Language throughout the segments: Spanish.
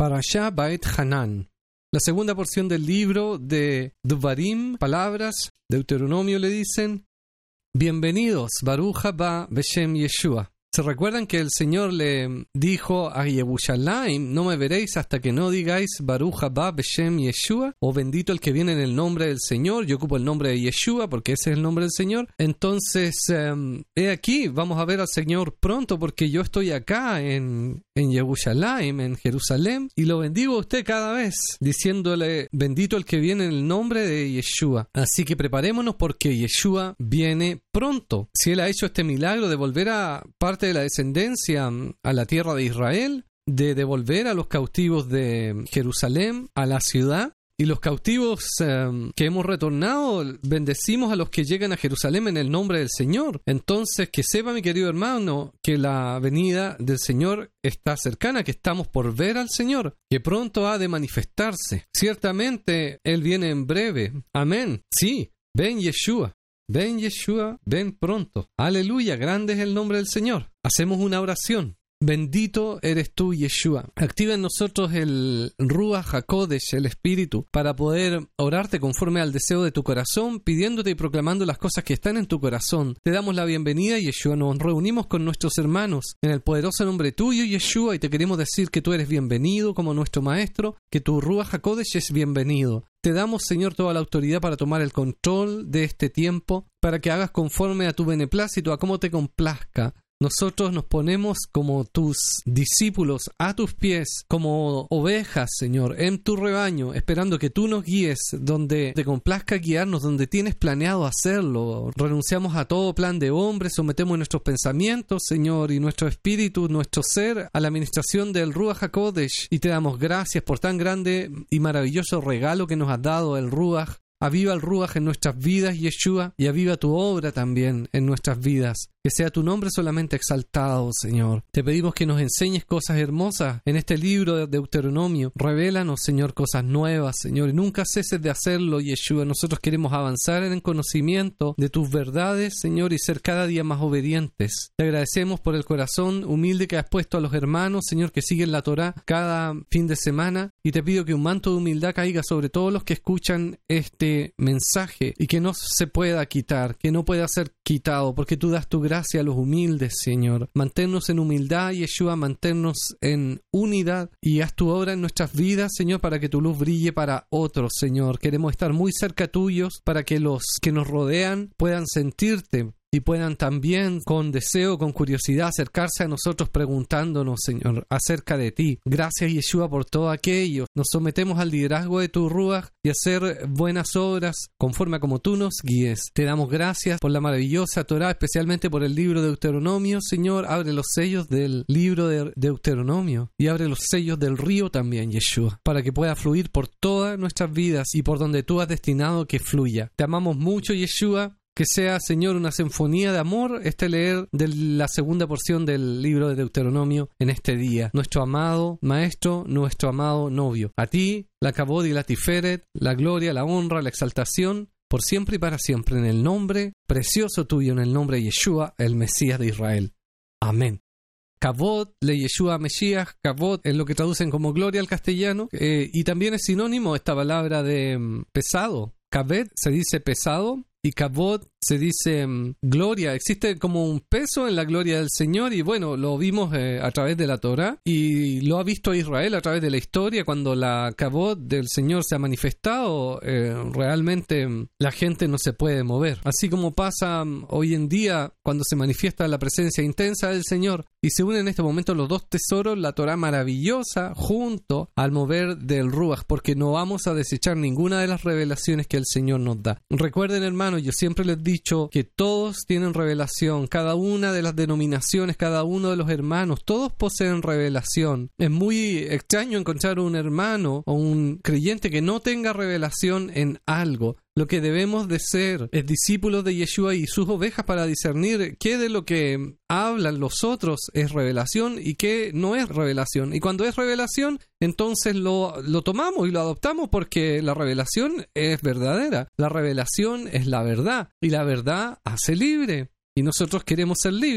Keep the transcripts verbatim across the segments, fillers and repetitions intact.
Parashá Ba'et Hanan. La segunda porción del libro de Dvarim, palabras, Deuteronomio le dicen: bienvenidos, Baruch haba Beshem Yeshua. ¿Se recuerdan que el Señor le dijo a Yerushalayim: no me veréis hasta que no digáis Baruch haba Beshem Yeshua, o bendito el que viene en el nombre del Señor? Yo ocupo el nombre de Yeshua porque ese es el nombre del Señor. Entonces, um, he aquí, vamos a ver al Señor pronto, porque yo estoy acá en, en Yerushalayim, en Jerusalén, y lo bendigo a usted cada vez, diciéndole: bendito el que viene en el nombre de Yeshua. Así que preparémonos, porque Yeshua viene pronto. Si Él ha hecho este milagro de volver a parte de la descendencia a la tierra de Israel, de devolver a los cautivos de Jerusalén a la ciudad, y los cautivos eh, que hemos retornado, bendecimos a los que llegan a Jerusalén en el nombre del Señor. Entonces, que sepa, mi querido hermano, que la venida del Señor está cercana, que estamos por ver al Señor, que pronto ha de manifestarse. Ciertamente, Él viene en breve. Amén. Sí, ven Yeshua. Ven Yeshua, ven pronto. Aleluya, grande es el nombre del Señor. Hacemos una oración. Bendito eres tú, Yeshua. Activa en nosotros el Ruach HaKodesh, el Espíritu, para poder orarte conforme al deseo de tu corazón, pidiéndote y proclamando las cosas que están en tu corazón. Te damos la bienvenida, Yeshua. Nos reunimos con nuestros hermanos en el poderoso nombre tuyo, Yeshua, y te queremos decir que tú eres bienvenido como nuestro Maestro, que tu Ruach HaKodesh es bienvenido. Te damos, Señor, toda la autoridad para tomar el control de este tiempo, para que hagas conforme a tu beneplácito, a cómo te complazca. Nosotros nos ponemos como tus discípulos a tus pies, como ovejas, Señor, en tu rebaño, esperando que tú nos guíes donde te complazca guiarnos, donde tienes planeado hacerlo. Renunciamos a todo plan de hombre, sometemos nuestros pensamientos, Señor, y nuestro espíritu, nuestro ser, a la administración del Ruach HaKodesh, y te damos gracias por tan grande y maravilloso regalo que nos has dado, el Ruach. Aviva el Ruach en nuestras vidas, Yeshua, y aviva tu obra también en nuestras vidas. Que sea tu nombre solamente exaltado, Señor. Te pedimos que nos enseñes cosas hermosas en este libro de Deuteronomio. Revélanos, Señor, cosas nuevas, Señor, y nunca ceses de hacerlo, Yeshua. Nosotros queremos avanzar en el conocimiento de tus verdades, Señor, y ser cada día más obedientes. Te agradecemos por el corazón humilde que has puesto a los hermanos, Señor, que siguen la Torá cada fin de semana, y te pido que un manto de humildad caiga sobre todos los que escuchan este mensaje y que no se pueda quitar, que no pueda ser quitado, porque tú das tu gracia a los humildes, Señor. Manténnos en humildad, Yeshua, manténnos en unidad, y haz tu obra en nuestras vidas, Señor, para que tu luz brille para otros, Señor. Queremos estar muy cerca tuyos para que los que nos rodean puedan sentirte y puedan también, con deseo, con curiosidad, acercarse a nosotros preguntándonos, Señor, acerca de ti. Gracias, Yeshua, por todo aquello. Nos sometemos al liderazgo de tu Ruach y hacer buenas obras conforme a como tú nos guíes. Te damos gracias por la maravillosa Torá, especialmente por el libro de Deuteronomio. Señor, abre los sellos del libro de Deuteronomio y abre los sellos del río también, Yeshua, para que pueda fluir por todas nuestras vidas y por donde tú has destinado que fluya. Te amamos mucho, Yeshua. Que sea, Señor, una sinfonía de amor este leer de la segunda porción del libro de Deuteronomio en este día. Nuestro amado Maestro, nuestro amado novio. A ti, la Kabod y la Tiferet, la gloria, la honra, la exaltación, por siempre y para siempre, en el nombre precioso tuyo, en el nombre de Yeshua, el Mesías de Israel. Amén. Kabod, le Yeshua Mesías, Kabod es lo que traducen como gloria al castellano, eh, y también es sinónimo esta palabra de um, pesado. Kabed se dice pesado, y Kabod se dice um, gloria. Existe como un peso en la gloria del Señor, y bueno, lo vimos eh, a través de la Torá, y lo ha visto Israel a través de la historia. Cuando la Kabod del Señor se ha manifestado, eh, realmente um, la gente no se puede mover. Así como pasa um, hoy en día cuando se manifiesta la presencia intensa del Señor, y se unen en este momento los dos tesoros, la Torá maravillosa junto al mover del Ruach, porque no vamos a desechar ninguna de las revelaciones que el Señor nos da. Recuerden, hermanos, yo siempre les dicho que todos tienen revelación, cada una de las denominaciones, cada uno de los hermanos, todos poseen revelación. Es muy extraño encontrar un hermano o un creyente que no tenga revelación en algo. Lo que debemos de ser es discípulos de Yeshua y sus ovejas para discernir qué de lo que hablan los otros es revelación y qué no es revelación. Y cuando es revelación, entonces lo, lo tomamos y lo adoptamos, porque la revelación es verdadera. La revelación es la verdad, y la verdad hace libre. Y nosotros queremos ser libres.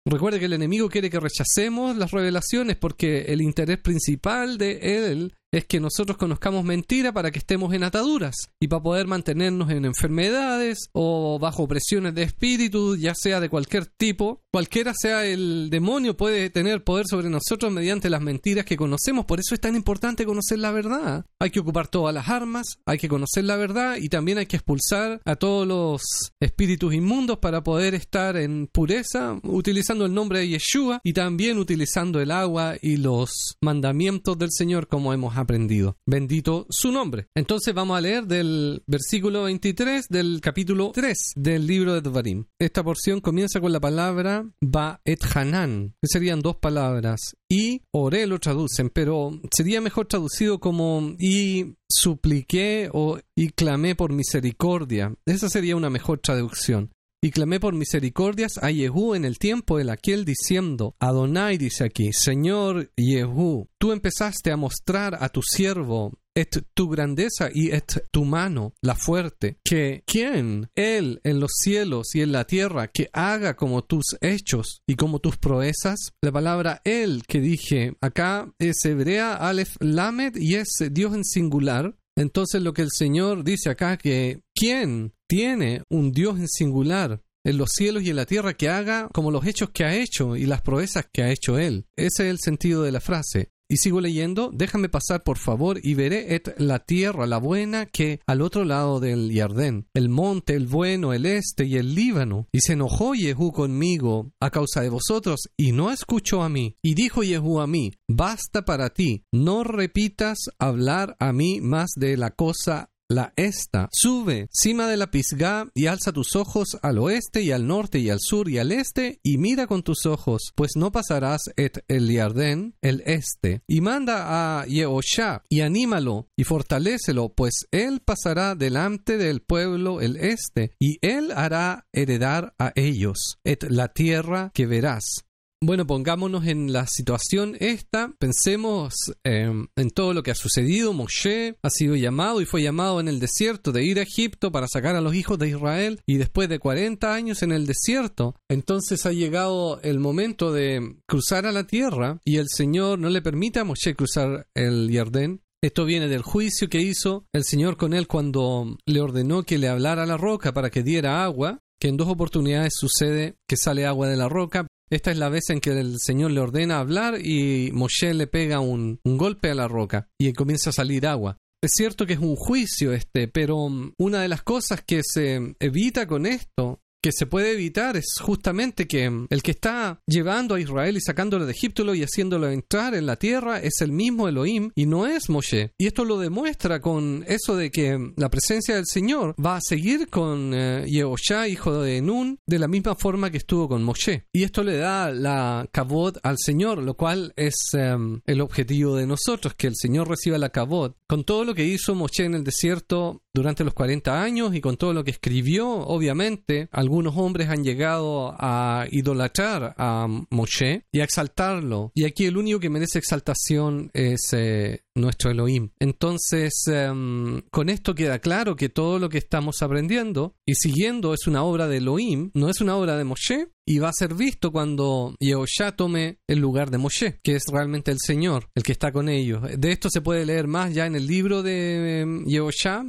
Recuerde que el enemigo quiere que rechacemos las revelaciones porque el interés principal de él es que nosotros conozcamos mentira para que estemos en ataduras y para poder mantenernos en enfermedades o bajo presiones de espíritu, ya sea de cualquier tipo. Cualquiera sea el demonio puede tener poder sobre nosotros mediante las mentiras que conocemos. Por eso es tan importante conocer la verdad. Hay que ocupar todas las armas, hay que conocer la verdad y también hay que expulsar a todos los espíritus inmundos para poder estar en pureza, utilizando el nombre de Yeshua y también utilizando el agua y los mandamientos del Señor como hemos aprendido. Bendito su nombre. Entonces vamos a leer del versículo veintitrés del capítulo tres del libro de Devarim. Esta porción comienza con la palabra Ba et Hanan, que serían dos palabras, y oré lo traducen, pero sería mejor traducido como y supliqué o y clamé por misericordia. Esa sería una mejor traducción. Y clamé por misericordias a Yehú en el tiempo de aquel diciendo, Adonai dice aquí, Señor Yehú, tú empezaste a mostrar a tu siervo et tu grandeza y et tu mano, la fuerte, que ¿quién? Él en los cielos y en la tierra, que haga como tus hechos y como tus proezas. La palabra él que dije acá es hebrea, Aleph Lamed, y es Dios en singular. Entonces lo que el Señor dice acá, que ¿quién tiene un Dios en singular en los cielos y en la tierra que haga como los hechos que ha hecho y las proezas que ha hecho Él? Ese es el sentido de la frase. Y sigo leyendo, déjame pasar por favor y veré et la tierra, la buena, que al otro lado del Yardén, el monte, el bueno, el este y el Líbano. Y se enojó Yehú conmigo a causa de vosotros y no escuchó a mí. Y dijo Yehú a mí, basta para ti, no repitas hablar a mí más de la cosa la esta. Sube cima de la Pisgá y alza tus ojos al oeste y al norte y al sur y al este y mira con tus ojos, pues no pasarás et el Yardén, el este. Y manda a Yehoshá y anímalo y fortalécelo, pues él pasará delante del pueblo el este y él hará heredar a ellos et la tierra que verás. Bueno, pongámonos en la situación esta, pensemos eh, en todo lo que ha sucedido. Moshe ha sido llamado y fue llamado en el desierto de ir a Egipto para sacar a los hijos de Israel, y después de cuarenta años en el desierto, entonces ha llegado el momento de cruzar a la tierra y el Señor no le permite a Moshe cruzar el Yardén. Esto viene del juicio que hizo el Señor con él cuando le ordenó que le hablara a la roca para que diera agua, que en dos oportunidades sucede que sale agua de la roca. Esta es la vez en que el Señor le ordena hablar y Moshe le pega un, un golpe a la roca y comienza a salir agua. Es cierto que es un juicio este, pero una de las cosas que se evita con esto, que se puede evitar, es justamente que el que está llevando a Israel y sacándolo de Egipto y haciéndolo entrar en la tierra es el mismo Elohim y no es Moshe. Y esto lo demuestra con eso de que la presencia del Señor va a seguir con eh, Yehoshá, hijo de Nun, de la misma forma que estuvo con Moshe. Y esto le da la kavod al Señor, lo cual es eh, el objetivo de nosotros, que el Señor reciba la kavod. Con todo lo que hizo Moshe en el desierto durante los cuarenta años y con todo lo que escribió, obviamente, algunos hombres han llegado a idolatrar a Moshe y a exaltarlo. Y aquí el único que merece exaltación es eh, nuestro Elohim. Entonces, um, con esto queda claro que todo lo que estamos aprendiendo y siguiendo es una obra de Elohim, no es una obra de Moshe, y va a ser visto cuando Yehoshá tome el lugar de Moshe, que es realmente el Señor, el que está con ellos. De esto se puede leer más ya en el libro de eh, Yehoshá,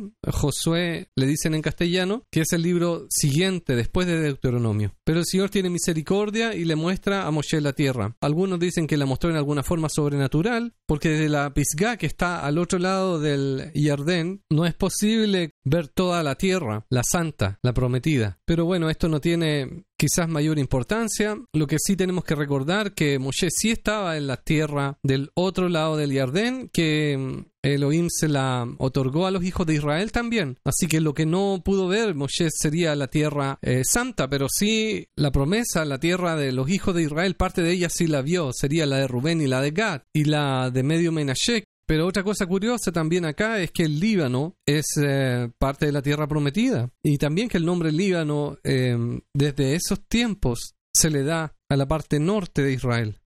Josué le dicen en castellano, que es el libro siguiente después de Deuteronomio. Pero el Señor tiene misericordia y le muestra a Moshe la tierra. Algunos dicen que la mostró en alguna forma sobrenatural, porque desde la Pisgá, que está al otro lado del Yardén, no es posible ver toda la tierra, la santa, la prometida. Pero bueno, esto no tiene quizás mayor importancia. Lo que sí tenemos que recordar que Moshe sí estaba en la tierra del otro lado del Yardén, que Elohim se la otorgó a los hijos de Israel también. Así que lo que no pudo ver Moshe sería la tierra eh, santa, pero sí la promesa, la tierra de los hijos de Israel, parte de ella sí la vio, sería la de Rubén y la de Gad y la de medio Menashe. Pero otra cosa curiosa también acá es que el Líbano es eh, parte de la tierra prometida, y también que el nombre Líbano eh, desde esos tiempos se le da a la parte norte de Israel.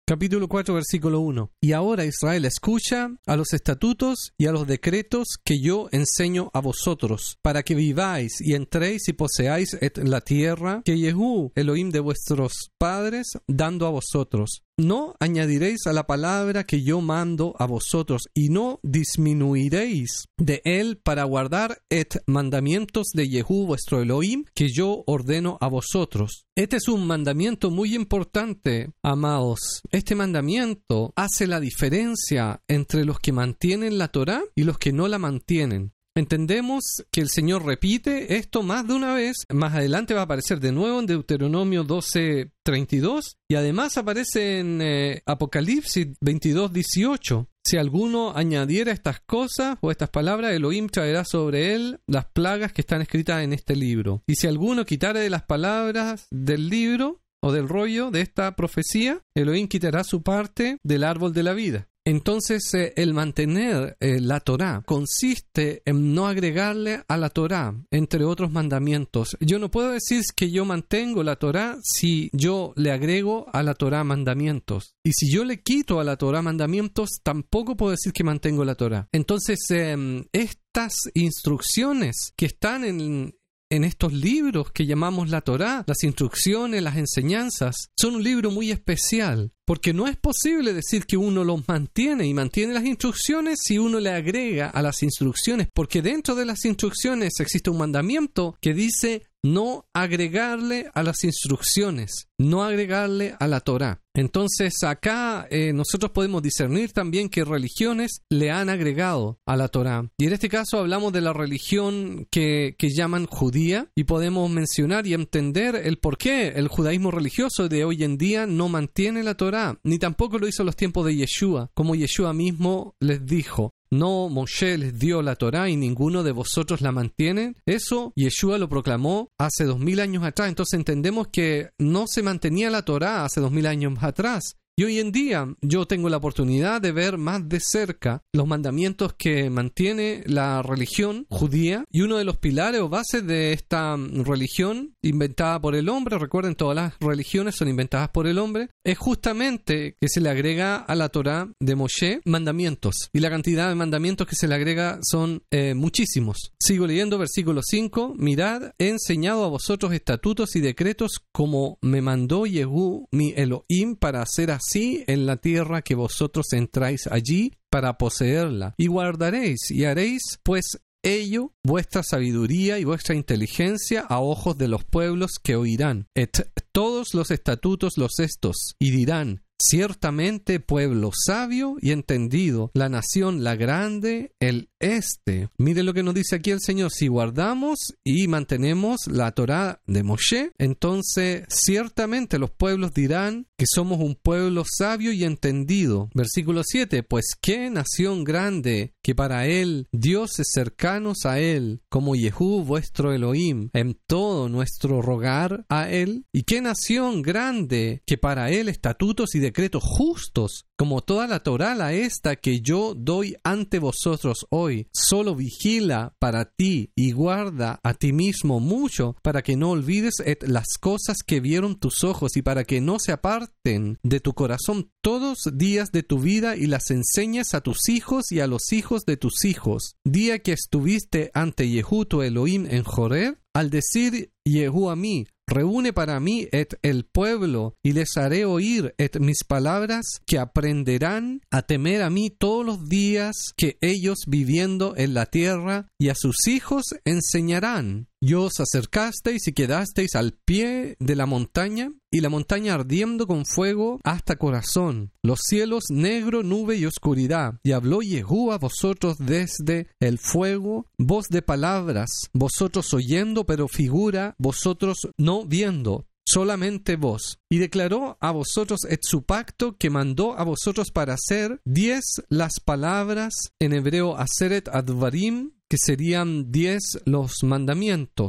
Capítulo cuatro, versículo uno. Y ahora, Israel, escucha a los estatutos y a los decretos que yo enseño a vosotros, para que viváis y entréis y poseáis la tierra que Yehú, Elohim de vuestros padres, dando a vosotros. No añadiréis a la palabra que yo mando a vosotros, y no disminuiréis de él para guardar et mandamientos de Yehú vuestro Elohim que yo ordeno a vosotros. Este es un mandamiento muy importante, amados. Este mandamiento hace la diferencia entre los que mantienen la Torá y los que no la mantienen. Entendemos que el Señor repite esto más de una vez. Más adelante va a aparecer de nuevo en Deuteronomio doce treinta y dos y además aparece en eh, Apocalipsis veintidós dieciocho. Si alguno añadiera estas cosas o estas palabras, Elohim traerá sobre él las plagas que están escritas en este libro. Y si alguno quitare de las palabras del libro o del rollo de esta profecía, Elohim quitará su parte del árbol de la vida. Entonces, eh, el mantener eh, la Torá consiste en no agregarle a la Torá, entre otros mandamientos. Yo no puedo decir que yo mantengo la Torá si yo le agrego a la Torá mandamientos. Y si yo le quito a la Torá mandamientos, tampoco puedo decir que mantengo la Torá. Entonces, eh, estas instrucciones que están en... En estos libros que llamamos la Torá, las instrucciones, las enseñanzas, son un libro muy especial, porque no es posible decir que uno los mantiene y mantiene las instrucciones si uno le agrega a las instrucciones, porque dentro de las instrucciones existe un mandamiento que dice no agregarle a las instrucciones, no agregarle a la Torá. Entonces acá eh, nosotros podemos discernir también qué religiones le han agregado a la Torá. Y en este caso hablamos de la religión que, que llaman judía, y podemos mencionar y entender el por qué el judaísmo religioso de hoy en día no mantiene la Torá, ni tampoco lo hizo en los tiempos de Yeshua, como Yeshua mismo les dijo. No, Moshe les dio la Torá y ninguno de vosotros la mantiene. Eso Yeshua lo proclamó hace dos mil años atrás. Entonces entendemos que no se mantenía la Torá hace dos mil años atrás. Y hoy en día yo tengo la oportunidad de ver más de cerca los mandamientos que mantiene la religión judía, y uno de los pilares o bases de esta religión inventada por el hombre, recuerden, todas las religiones son inventadas por el hombre, es justamente que se le agrega a la Torá de Moshe mandamientos, y la cantidad de mandamientos que se le agrega son eh, muchísimos. Sigo leyendo versículo cinco. Mirad, he enseñado a vosotros estatutos y decretos como me mandó Yehú mi Elohim para hacer así Así en la tierra que vosotros entráis allí para poseerla, y guardaréis y haréis pues ello vuestra sabiduría y vuestra inteligencia a ojos de los pueblos que oirán et todos los estatutos los estos, y dirán: ciertamente pueblo sabio y entendido, la nación la grande, el este. Mire lo que nos dice aquí el Señor: si guardamos y mantenemos la Torá de Moshe, entonces ciertamente los pueblos dirán que somos un pueblo sabio y entendido. Versículo siete: pues qué nación grande, que para él dioses cercanos a él, como Yehú vuestro Elohim, en todo nuestro rogar a él. Y qué nación grande, que para él estatutos y decretos justos, como toda la Torá la esta que yo doy ante vosotros hoy. Solo vigila para ti y guarda a ti mismo mucho, para que no olvides las cosas que vieron tus ojos, y para que no se aparten de tu corazón todos días de tu vida, y las enseñas a tus hijos y a los hijos de tus hijos. Día que estuviste ante Yehú tu Elohim en Joreb, al decir Yehú a mí: reúne para mí et el pueblo, y les haré oír et mis palabras, que aprenderán a temer a mí todos los días que ellos viviendo en la tierra, y a sus hijos enseñarán. Y os acercasteis y quedasteis al pie de la montaña, y la montaña ardiendo con fuego hasta corazón, los cielos negro, nube y oscuridad. Y habló Yehú a vosotros desde el fuego, voz de palabras, vosotros oyendo, pero figura, vosotros no viendo, solamente vos. Y declaró a vosotros et su pacto, que mandó a vosotros para hacer diez las palabras, en hebreo aseret advarim, que serían diez los mandamientos.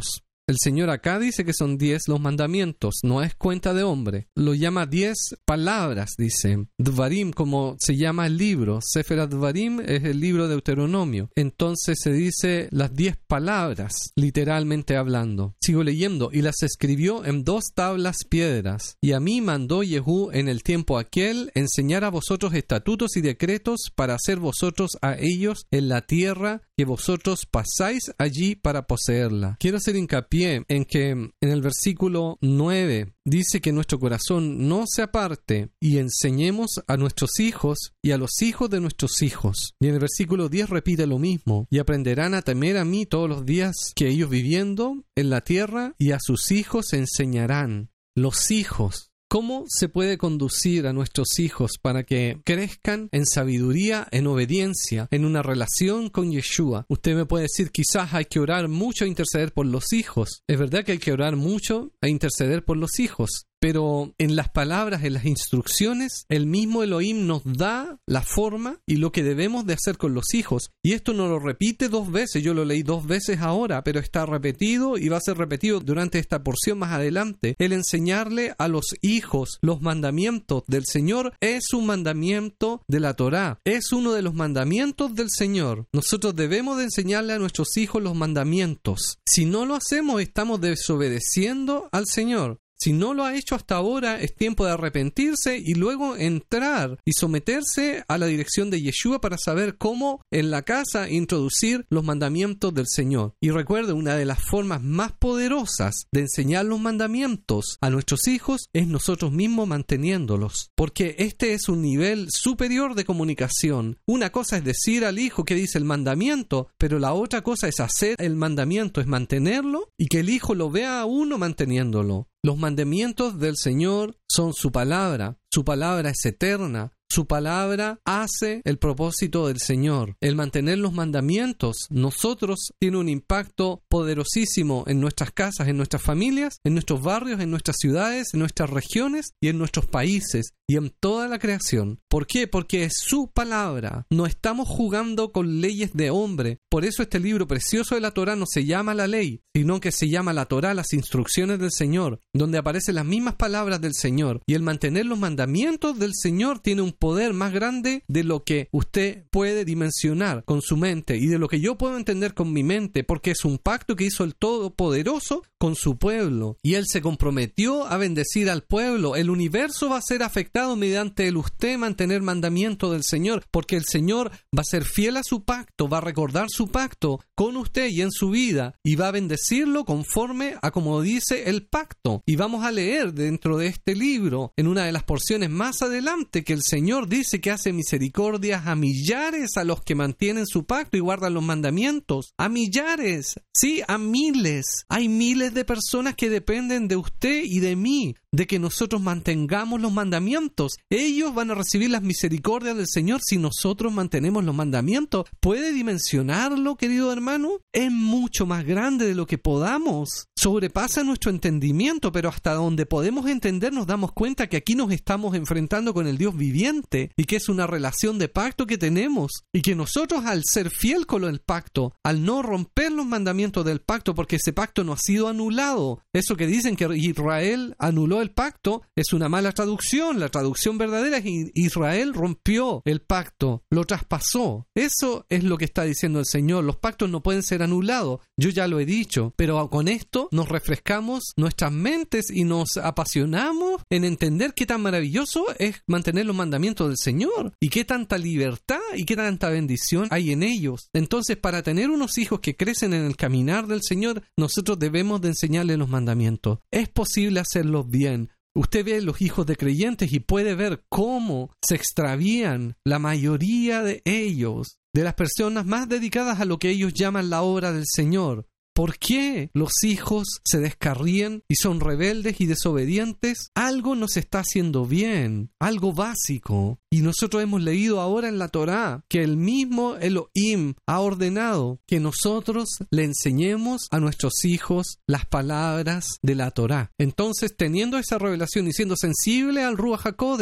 El Señor acá dice que son diez los mandamientos, no es cuenta de hombre. Lo llama diez palabras, dice. Dvarim, como se llama el libro. Sefer Dvarim es el libro de Deuteronomio. Entonces se dice las diez palabras, literalmente hablando. Sigo leyendo. Y las escribió en dos tablas piedras. Y a mí mandó Jehú en el tiempo aquel enseñar a vosotros estatutos y decretos para hacer vosotros a ellos en la tierra que vosotros pasáis allí para poseerla. Quiero hacer hincapié en que en el versículo nueve dice que nuestro corazón no se aparte y enseñemos a nuestros hijos y a los hijos de nuestros hijos. Y en el versículo diez repite lo mismo. Y aprenderán a temer a mí todos los días que ellos viviendo en la tierra, y a sus hijos enseñarán. Los hijos. ¿Cómo se puede conducir a nuestros hijos para que crezcan en sabiduría, en obediencia, en una relación con Yeshua? Usted me puede decir, quizás hay que orar mucho e interceder por los hijos. Es verdad que hay que orar mucho e interceder por los hijos. Pero en las palabras, en las instrucciones, el mismo Elohim nos da la forma y lo que debemos de hacer con los hijos. Y esto no lo repite dos veces, yo lo leí dos veces ahora, pero está repetido y va a ser repetido durante esta porción más adelante. El enseñarle a los hijos los mandamientos del Señor es un mandamiento de la Torá, es uno de los mandamientos del Señor. Nosotros debemos de enseñarle a nuestros hijos los mandamientos. Si no lo hacemos, estamos desobedeciendo al Señor. Si no lo ha hecho hasta ahora, es tiempo de arrepentirse y luego entrar y someterse a la dirección de Yeshua para saber cómo en la casa introducir los mandamientos del Señor. Y recuerde, una de las formas más poderosas de enseñar los mandamientos a nuestros hijos es nosotros mismos manteniéndolos. Porque este es un nivel superior de comunicación. Una cosa es decir al hijo que dice el mandamiento, pero la otra cosa es hacer el mandamiento, es mantenerlo y que el hijo lo vea a uno manteniéndolo. Los mandamientos del Señor son su palabra. Su palabra es eterna. Su palabra hace el propósito del Señor. El mantener los mandamientos, nosotros, tiene un impacto poderosísimo en nuestras casas, en nuestras familias, en nuestros barrios, en nuestras ciudades, en nuestras regiones y en nuestros países y en toda la creación. ¿Por qué? Porque es su palabra. No estamos jugando con leyes de hombre. Por eso este libro precioso de la Torá no se llama la ley, sino que se llama la Torá, las instrucciones del Señor, donde aparecen las mismas palabras del Señor. Y el mantener los mandamientos del Señor tiene un poder más grande de lo que usted puede dimensionar con su mente y de lo que yo puedo entender con mi mente, porque es un pacto que hizo el Todopoderoso con su pueblo. Y Él se comprometió a bendecir al pueblo. El universo va a ser afectado mediante el usted mantener mandamiento del Señor, porque el Señor va a ser fiel a su pacto, va a recordar su pacto con usted y en su vida, y va a bendecirlo conforme a como dice el pacto. Y vamos a leer dentro de este libro, en una de las porciones más adelante, que el Señor dice que hace misericordias a millares a los que mantienen su pacto y guardan los mandamientos. A millares, sí, a miles. Hay miles de personas que dependen de usted y de mí, de que nosotros mantengamos los mandamientos. Ellos van a recibir las misericordias del Señor si nosotros mantenemos los mandamientos. ¿Puede dimensionarlo, querido hermano? Es mucho más grande de lo que podamos. Sobrepasa nuestro entendimiento, pero hasta donde podemos entender nos damos cuenta que aquí nos estamos enfrentando con el Dios viviente y que es una relación de pacto que tenemos y que nosotros, al ser fiel con el pacto, al no romper los mandamientos del pacto, porque ese pacto no ha sido anulado, eso que dicen que Israel anuló el pacto es una mala traducción. La traducción verdadera es que Israel rompió el pacto, lo traspasó. Eso es lo que está diciendo el Señor. Los pactos no pueden ser anulados, yo ya lo he dicho, pero con esto nos refrescamos nuestras mentes y nos apasionamos en entender qué tan maravilloso es mantener los mandamientos del Señor y qué tanta libertad y qué tanta bendición hay en ellos. Entonces, para tener unos hijos que crecen en el caminar del Señor, nosotros debemos de enseñarles los mandamientos. Es posible hacerlos bien. Usted ve los hijos de creyentes y puede ver cómo se extravían la mayoría de ellos, de las personas más dedicadas a lo que ellos llaman la obra del Señor. ¿Por qué los hijos se descarrían y son rebeldes y desobedientes? Algo no se está haciendo bien, algo básico. Y nosotros hemos leído ahora en la Torá que el mismo Elohim ha ordenado que nosotros le enseñemos a nuestros hijos las palabras de la Torá. Entonces, teniendo esa revelación y siendo sensible al Ruach HaKodesh,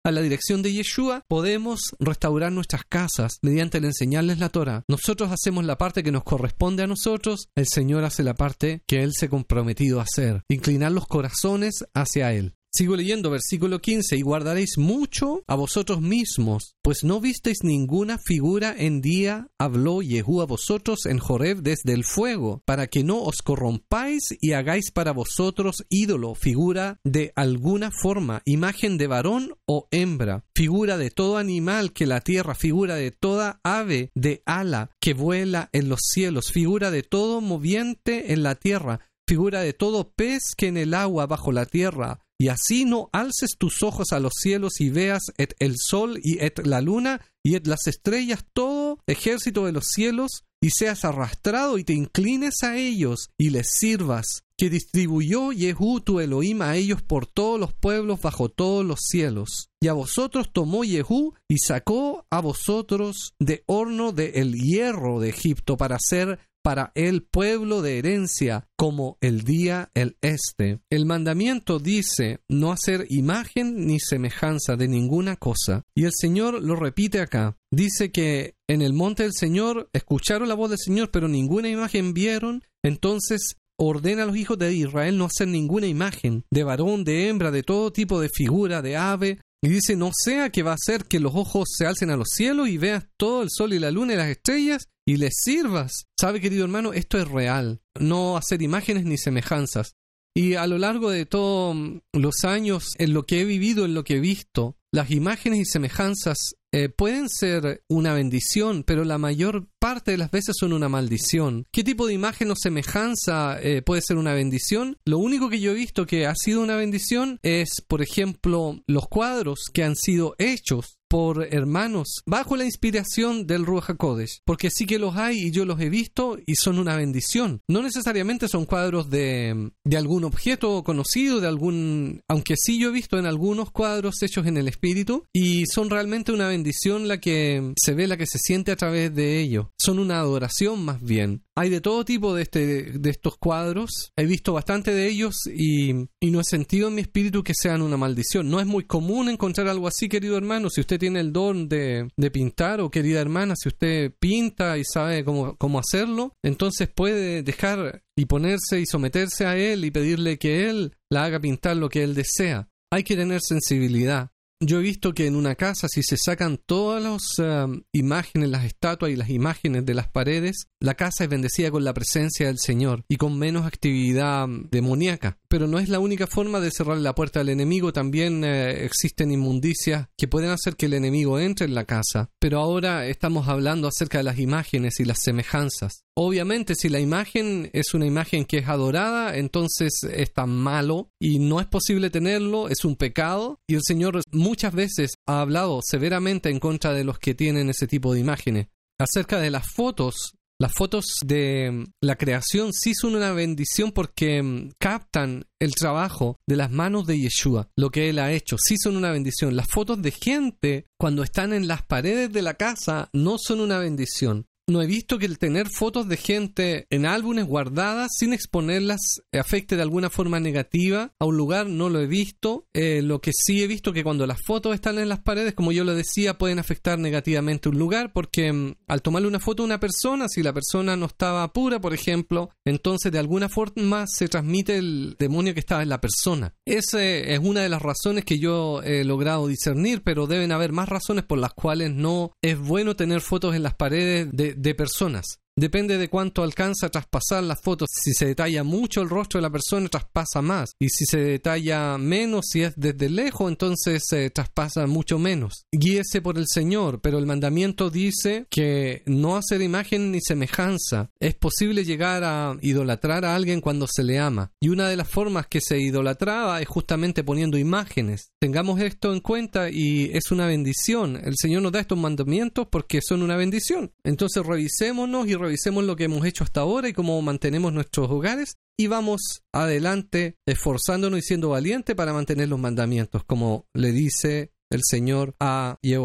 a la dirección de Yeshua, podemos restaurar nuestras casas mediante el enseñarles la Torah. Nosotros hacemos la parte que nos corresponde a nosotros, el Señor hace la parte que Él se ha comprometido a hacer, inclinar los corazones hacia Él. Sigo leyendo versículo quince, y guardaréis mucho a vosotros mismos, pues no visteis ninguna figura en día, habló Jehú a vosotros en Joreb desde el fuego, para que no os corrompáis y hagáis para vosotros ídolo, figura de alguna forma, imagen de varón o hembra, figura de todo animal que la tierra, figura de toda ave de ala que vuela en los cielos, figura de todo moviente en la tierra, figura de todo pez que en el agua bajo la tierra. Y así no alces tus ojos a los cielos y veas et el sol y et la luna y et las estrellas, todo ejército de los cielos, y seas arrastrado y te inclines a ellos y les sirvas, que distribuyó Jehú tu Elohim a ellos por todos los pueblos bajo todos los cielos. Y a vosotros tomó Jehú y sacó a vosotros de horno de el hierro de Egipto para ser para el pueblo de herencia, como el día el este. El mandamiento dice no hacer imagen ni semejanza de ninguna cosa. Y el Señor lo repite acá. Dice que en el monte del Señor escucharon la voz del Señor, pero ninguna imagen vieron. Entonces ordena a los hijos de Israel no hacer ninguna imagen de varón, de hembra, de todo tipo de figura, de ave. Y dice, no sea que va a hacer que los ojos se alcen a los cielos y veas todo el sol y la luna y las estrellas y les sirvas. ¿Sabe, querido hermano? Esto es real. No hacer imágenes ni semejanzas. Y a lo largo de todos los años, en lo que he vivido, en lo que he visto, las imágenes y semejanzas eh, pueden ser una bendición, pero la mayor parte de las veces son una maldición. ¿Qué tipo de imagen o semejanza eh, puede ser una bendición? Lo único que yo he visto que ha sido una bendición es, por ejemplo, los cuadros que han sido hechos por hermanos bajo la inspiración del Ruach HaKodesh, porque sí que los hay y yo los he visto y son una bendición. No necesariamente son cuadros de, de algún objeto conocido, de algún, aunque sí yo he visto en algunos cuadros hechos en el espíritu y son realmente una bendición la que se ve, la que se siente a través de ellos. Son una adoración más bien. Hay de todo tipo de, este, de estos cuadros. He visto bastante de ellos y, y no he sentido en mi espíritu que sean una maldición. No es muy común encontrar algo así, querido hermano. Si usted tiene el don de, de pintar, o querida hermana, si usted pinta y sabe cómo, cómo hacerlo, entonces puede dejar y ponerse y someterse a él y pedirle que él la haga pintar lo que él desea. Hay que tener sensibilidad. Yo he visto que en una casa, si se sacan todas las uh, imágenes, las estatuas y las imágenes de las paredes, la casa es bendecida con la presencia del Señor y con menos actividad demoníaca. Pero no es la única forma de cerrar la puerta al enemigo. También eh, existen inmundicias que pueden hacer que el enemigo entre en la casa. Pero ahora estamos hablando acerca de las imágenes y las semejanzas. Obviamente, si la imagen es una imagen que es adorada, entonces es tan malo y no es posible tenerlo, es un pecado. Y el Señor muchas veces ha hablado severamente en contra de los que tienen ese tipo de imágenes. Acerca de las fotos, las fotos de la creación sí son una bendición porque captan el trabajo de las manos de Yeshua, lo que Él ha hecho. Sí son una bendición. Las fotos de gente cuando están en las paredes de la casa no son una bendición. No he visto que el tener fotos de gente en álbumes guardadas sin exponerlas afecte de alguna forma negativa a un lugar. No lo he visto. Eh, lo que sí he visto que cuando las fotos están en las paredes, como yo lo decía, pueden afectar negativamente un lugar porque mm, al tomarle una foto a una persona, si la persona no estaba pura, por ejemplo, entonces de alguna forma se transmite el demonio que estaba en la persona. Esa es una de las razones que yo he logrado discernir, pero deben haber más razones por las cuales no es bueno tener fotos en las paredes de de personas. Depende de cuánto alcanza a traspasar las fotos. Si se detalla mucho el rostro de la persona, traspasa más. Y si se detalla menos, si es desde lejos, entonces se eh, traspasa mucho menos. Guíese por el Señor, pero el mandamiento dice que no hacer imagen ni semejanza. Es posible llegar a idolatrar a alguien cuando se le ama. Y una de las formas que se idolatraba es justamente poniendo imágenes. Tengamos esto en cuenta y es una bendición. El Señor nos da estos mandamientos porque son una bendición. Entonces revisémonos y revisemos lo que hemos hecho hasta ahora y cómo mantenemos nuestros hogares y vamos adelante esforzándonos y siendo valientes para mantener los mandamientos, como le dice el Señor a Yehoshua.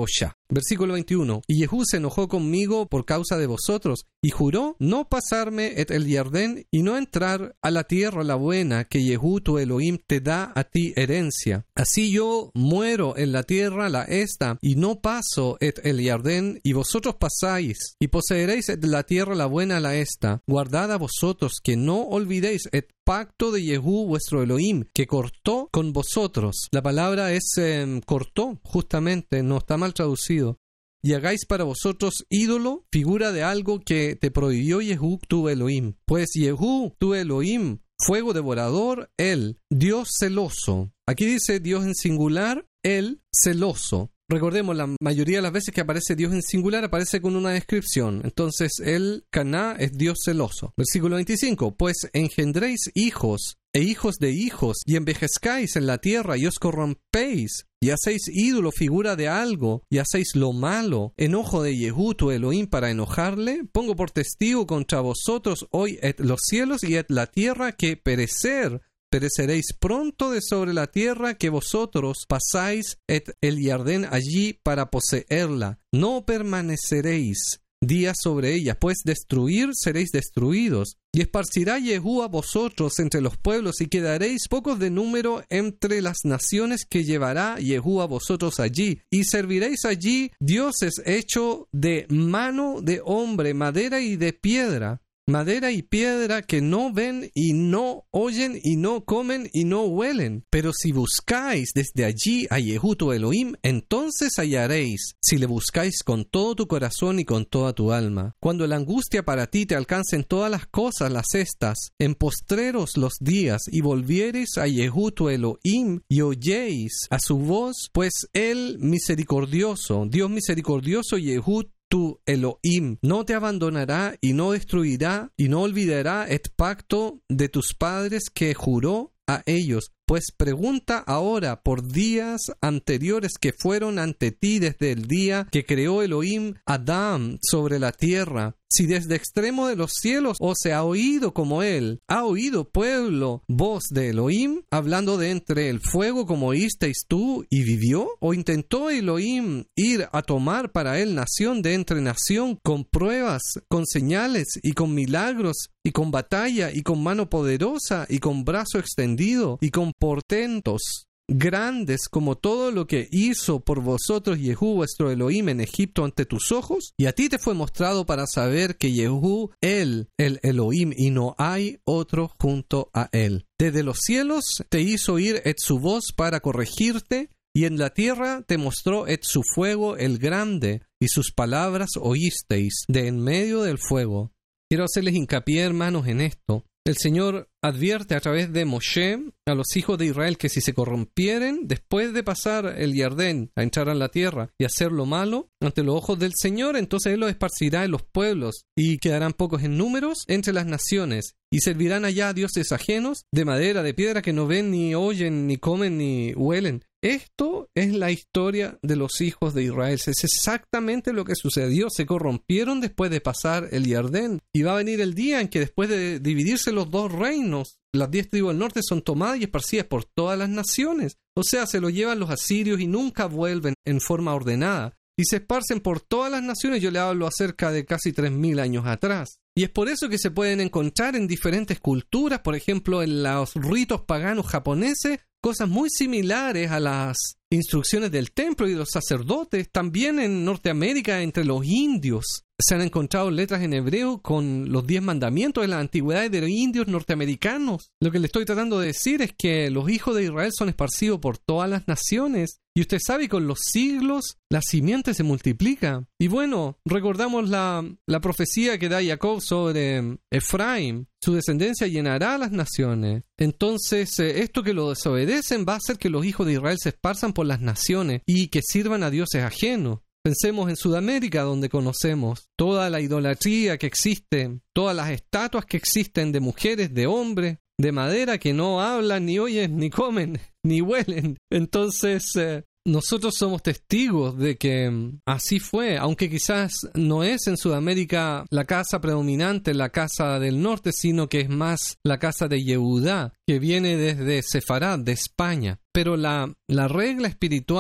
Versículo veintiuno. Y Jehú se enojó conmigo por causa de vosotros, y juró no pasarme et el Jardén y no entrar a la tierra la buena que Jehú tu Elohim te da a ti herencia. Así yo muero en la tierra la esta, y no paso et el Jardén, y vosotros pasáis, y poseeréis et la tierra la buena la esta. Guardad a vosotros que no olvidéis et pacto de Jehú vuestro Elohim, que cortó con vosotros. La palabra es eh, cortó, justamente, no está mal traducido. Y hagáis para vosotros ídolo, figura de algo que te prohibió Jehú tu Elohim. Pues Jehú tu Elohim, fuego devorador, él, Dios celoso. Aquí dice Dios en singular, él celoso. Recordemos, la mayoría de las veces que aparece Dios en singular aparece con una descripción. Entonces, el Caná es Dios celoso. Versículo veinticinco. Pues engendréis hijos e hijos de hijos, y envejezcáis en la tierra, y os corrompéis, y hacéis ídolo, figura de algo, y hacéis lo malo, enojo de Jehú tu Elohim para enojarle. Pongo por testigo contra vosotros hoy et los cielos y et la tierra, que perecer pereceréis pronto de sobre la tierra que vosotros pasáis et el Jardén allí para poseerla. No permaneceréis días sobre ella, pues destruir seréis destruidos. Y esparcirá Jehú a vosotros entre los pueblos, y quedaréis pocos de número entre las naciones que llevará Jehú a vosotros allí. Y serviréis allí dioses hechos de mano de hombre, madera y de piedra. Madera y piedra que no ven y no oyen y no comen y no huelen. Pero si buscáis desde allí a Jehú tu Elohim, entonces hallaréis, si le buscáis con todo tu corazón y con toda tu alma. Cuando la angustia para ti te alcance en todas las cosas las estas, en postreros los días, y volviereis a Jehú tu Elohim y oyéis a su voz, pues él misericordioso, Dios misericordioso, Jehú tu Elohim, no te abandonará y no destruirá y no olvidará el pacto de tus padres que juró a ellos. Pues pregunta ahora por días anteriores que fueron ante ti desde el día que creó Elohim a Adán sobre la tierra. Si desde extremo de los cielos os se ha oído como él, ha oído pueblo voz de Elohim, hablando de entre el fuego como oísteis tú y vivió, o intentó Elohim ir a tomar para él nación de entre nación con pruebas, con señales y con milagros y con batalla y con mano poderosa y con brazo extendido y con portentos grandes como todo lo que hizo por vosotros Jehú vuestro Elohim en Egipto ante tus ojos? Y a ti te fue mostrado para saber que Jehú, él, el Elohim, y no hay otro junto a él. Desde los cielos te hizo oír et su voz para corregirte, y en la tierra te mostró et su fuego el grande, y sus palabras oísteis de en medio del fuego. Quiero hacerles hincapié, hermanos, en esto. El Señor advierte a través de Moshe a los hijos de Israel que si se corrompieren después de pasar el Jardén a entrar a la tierra y hacer lo malo ante los ojos del Señor, entonces Él los esparcirá en los pueblos y quedarán pocos en números entre las naciones y servirán allá a dioses ajenos de madera, de piedra que no ven, ni oyen, ni comen, ni huelen. Esto es la historia de los hijos de Israel. Es exactamente lo que sucedió. Se corrompieron después de pasar el Jardén. Y va a venir el día en que después de dividirse los dos reinos, las diez tribus del norte son tomadas y esparcidas por todas las naciones. O sea, se lo llevan los asirios y nunca vuelven en forma ordenada. Y se esparcen por todas las naciones. Yo le hablo acerca de casi tres mil años atrás. Y es por eso que se pueden encontrar en diferentes culturas, por ejemplo, en los ritos paganos japoneses, cosas muy similares a las instrucciones del templo y de los sacerdotes. También en Norteamérica, entre los indios, se han encontrado letras en hebreo con los diez mandamientos de las antigüedades de los indios norteamericanos. Lo que le estoy tratando de decir es que los hijos de Israel son esparcidos por todas las naciones. Y usted sabe, con los siglos la simiente se multiplica. Y bueno, recordamos la, la profecía que da Jacob sobre Efraín. Su descendencia llenará a las naciones. Entonces, eh, esto que lo desobedecen va a hacer que los hijos de Israel se esparzan por las naciones y que sirvan a dioses ajenos. Pensemos en Sudamérica, donde conocemos toda la idolatría que existe, todas las estatuas que existen de mujeres, de hombres, de madera que no hablan, ni oyen, ni comen, ni huelen. Entonces, eh, nosotros somos testigos de que así fue, aunque quizás no es en Sudamérica la casa predominante, la casa del norte, sino que es más la casa de Yehudá, que viene desde Sefarad, de España. Pero la, la regla espiritual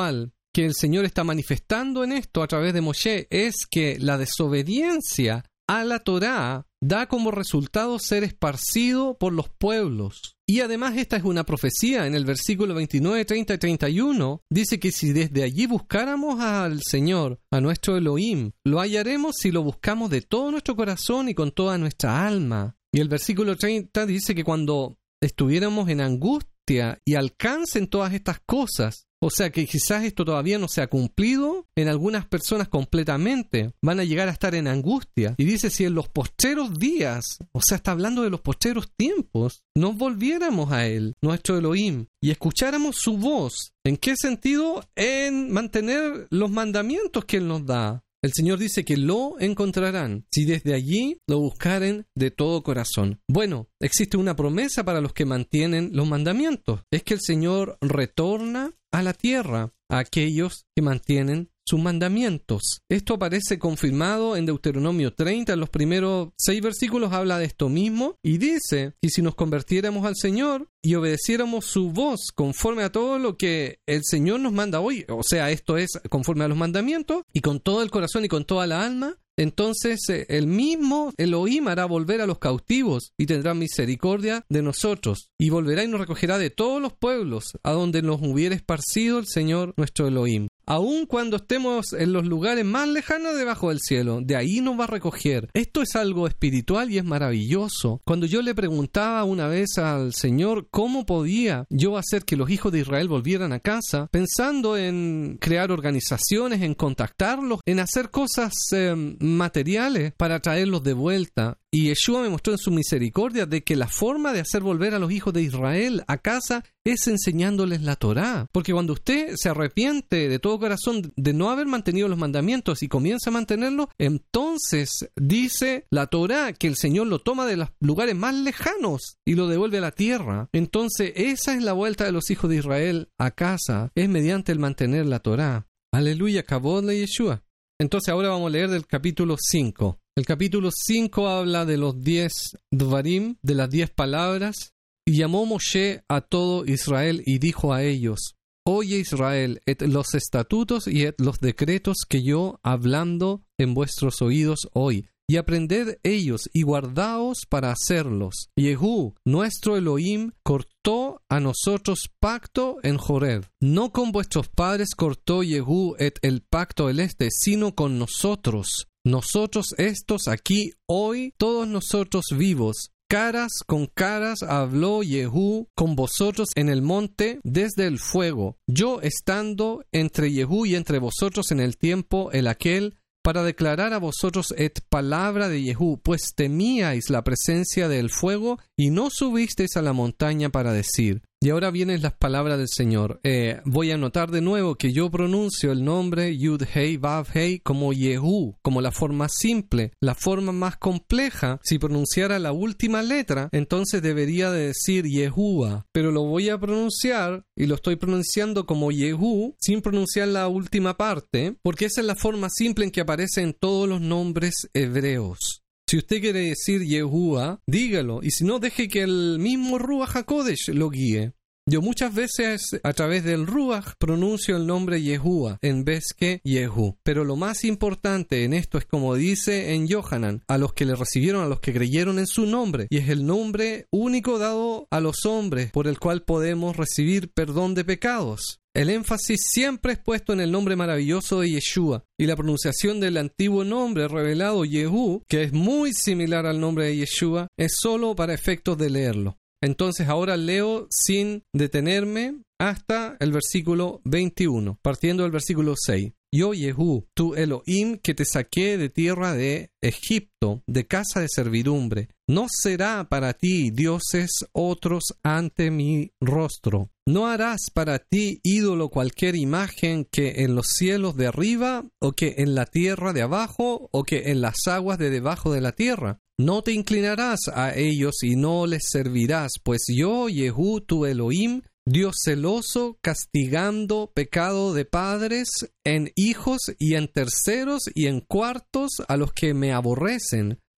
que el Señor está manifestando en esto a través de Moshe es que la desobediencia a la Torá da como resultado ser esparcido por los pueblos. Y además esta es una profecía. En el versículo veintinueve, treinta y treinta y uno dice que si desde allí buscáramos al Señor, a nuestro Elohim, lo hallaremos si lo buscamos de todo nuestro corazón y con toda nuestra alma. Y el versículo treinta dice que cuando estuviéramos en angustia y alcancen todas estas cosas, o sea que quizás esto todavía no se ha cumplido en algunas personas completamente, van a llegar a estar en angustia. Y dice, si en los postreros días, o sea, está hablando de los postreros tiempos, nos volviéramos a Él, nuestro Elohim, y escucháramos su voz. ¿En qué sentido? En mantener los mandamientos que Él nos da. El Señor dice que lo encontrarán si desde allí lo buscaren de todo corazón. Bueno, existe una promesa para los que mantienen los mandamientos. Es que el Señor retorna a la tierra a aquellos que mantienen sus mandamientos. Esto aparece confirmado en Deuteronomio treinta. En los primeros seis versículos habla de esto mismo y dice que si nos convirtiéramos al Señor y obedeciéramos su voz conforme a todo lo que el Señor nos manda hoy, o sea, esto es conforme a los mandamientos y con todo el corazón y con toda la alma, entonces el mismo Elohim hará volver a los cautivos y tendrá misericordia de nosotros y volverá y nos recogerá de todos los pueblos a donde nos hubiera esparcido el Señor nuestro Elohim. Aun cuando estemos en los lugares más lejanos debajo del cielo, de ahí nos va a recoger. Esto es algo espiritual y es maravilloso. Cuando yo le preguntaba una vez al Señor cómo podía yo hacer que los hijos de Israel volvieran a casa, pensando en crear organizaciones, en contactarlos, en hacer cosas eh, materiales para traerlos de vuelta. Y Yeshua me mostró en su misericordia de que la forma de hacer volver a los hijos de Israel a casa es enseñándoles la Torá. Porque cuando usted se arrepiente de todo corazón de no haber mantenido los mandamientos y comienza a mantenerlos, entonces dice la Torá que el Señor lo toma de los lugares más lejanos y lo devuelve a la tierra. Entonces esa es la vuelta de los hijos de Israel a casa, es mediante el mantener la Torá. Aleluya, Kabod le Yeshua. Entonces ahora vamos a leer del capítulo cinco. El capítulo cinco habla de los diez Dvarim, de las diez palabras. Y llamó Moshe a todo Israel y dijo a ellos: Oye Israel, et los estatutos y et los decretos que yo hablando en vuestros oídos hoy, y aprended ellos y guardaos para hacerlos. Yehú, nuestro Elohim, cortó a nosotros pacto en Joreb. No con vuestros padres cortó Yehú et el pacto el este, sino con nosotros. Nosotros estos aquí hoy, todos nosotros vivos, caras con caras habló Yehú con vosotros en el monte desde el fuego, yo estando entre Yehú y entre vosotros en el tiempo el aquel, para declarar a vosotros et palabra de Yehú, pues temíais la presencia del fuego y no subisteis a la montaña para decir. Y ahora vienen las palabras del Señor. Eh, voy a anotar de nuevo que yo pronuncio el nombre Yud Hei Vav Hei como Yehú, como la forma simple. La forma más compleja, si pronunciara la última letra, entonces debería de decir Yehúa. Pero lo voy a pronunciar, y lo estoy pronunciando como Yehú, sin pronunciar la última parte, porque esa es la forma simple en que aparece en todos los nombres hebreos. Si usted quiere decir Yehúa, dígalo, y si no, deje que el mismo Ruach HaKodesh lo guíe. Yo muchas veces a través del Ruach pronuncio el nombre Yehúa en vez que Yehú. Pero lo más importante en esto es como dice en Yohanan, a los que le recibieron, a los que creyeron en su nombre. Y es el nombre único dado a los hombres por el cual podemos recibir perdón de pecados. El énfasis siempre es puesto en el nombre maravilloso de Yeshua y la pronunciación del antiguo nombre revelado Yehú, que es muy similar al nombre de Yeshua, es solo para efectos de leerlo. Entonces ahora leo sin detenerme hasta el versículo veintiuno, partiendo del versículo seis. Yo, Yehú, tu Elohim, que te saqué de tierra de Egipto, de casa de servidumbre, no será para ti dioses otros ante mi rostro. No harás para ti ídolo cualquier imagen que en los cielos de arriba, o que en la tierra de abajo, o que en las aguas de debajo de la tierra. No te inclinarás a ellos y no les servirás, pues yo, Yehú, tu Elohim, Dios celoso, castigando pecado de padres en hijos y en terceros y en cuartos a los que me aborrecen,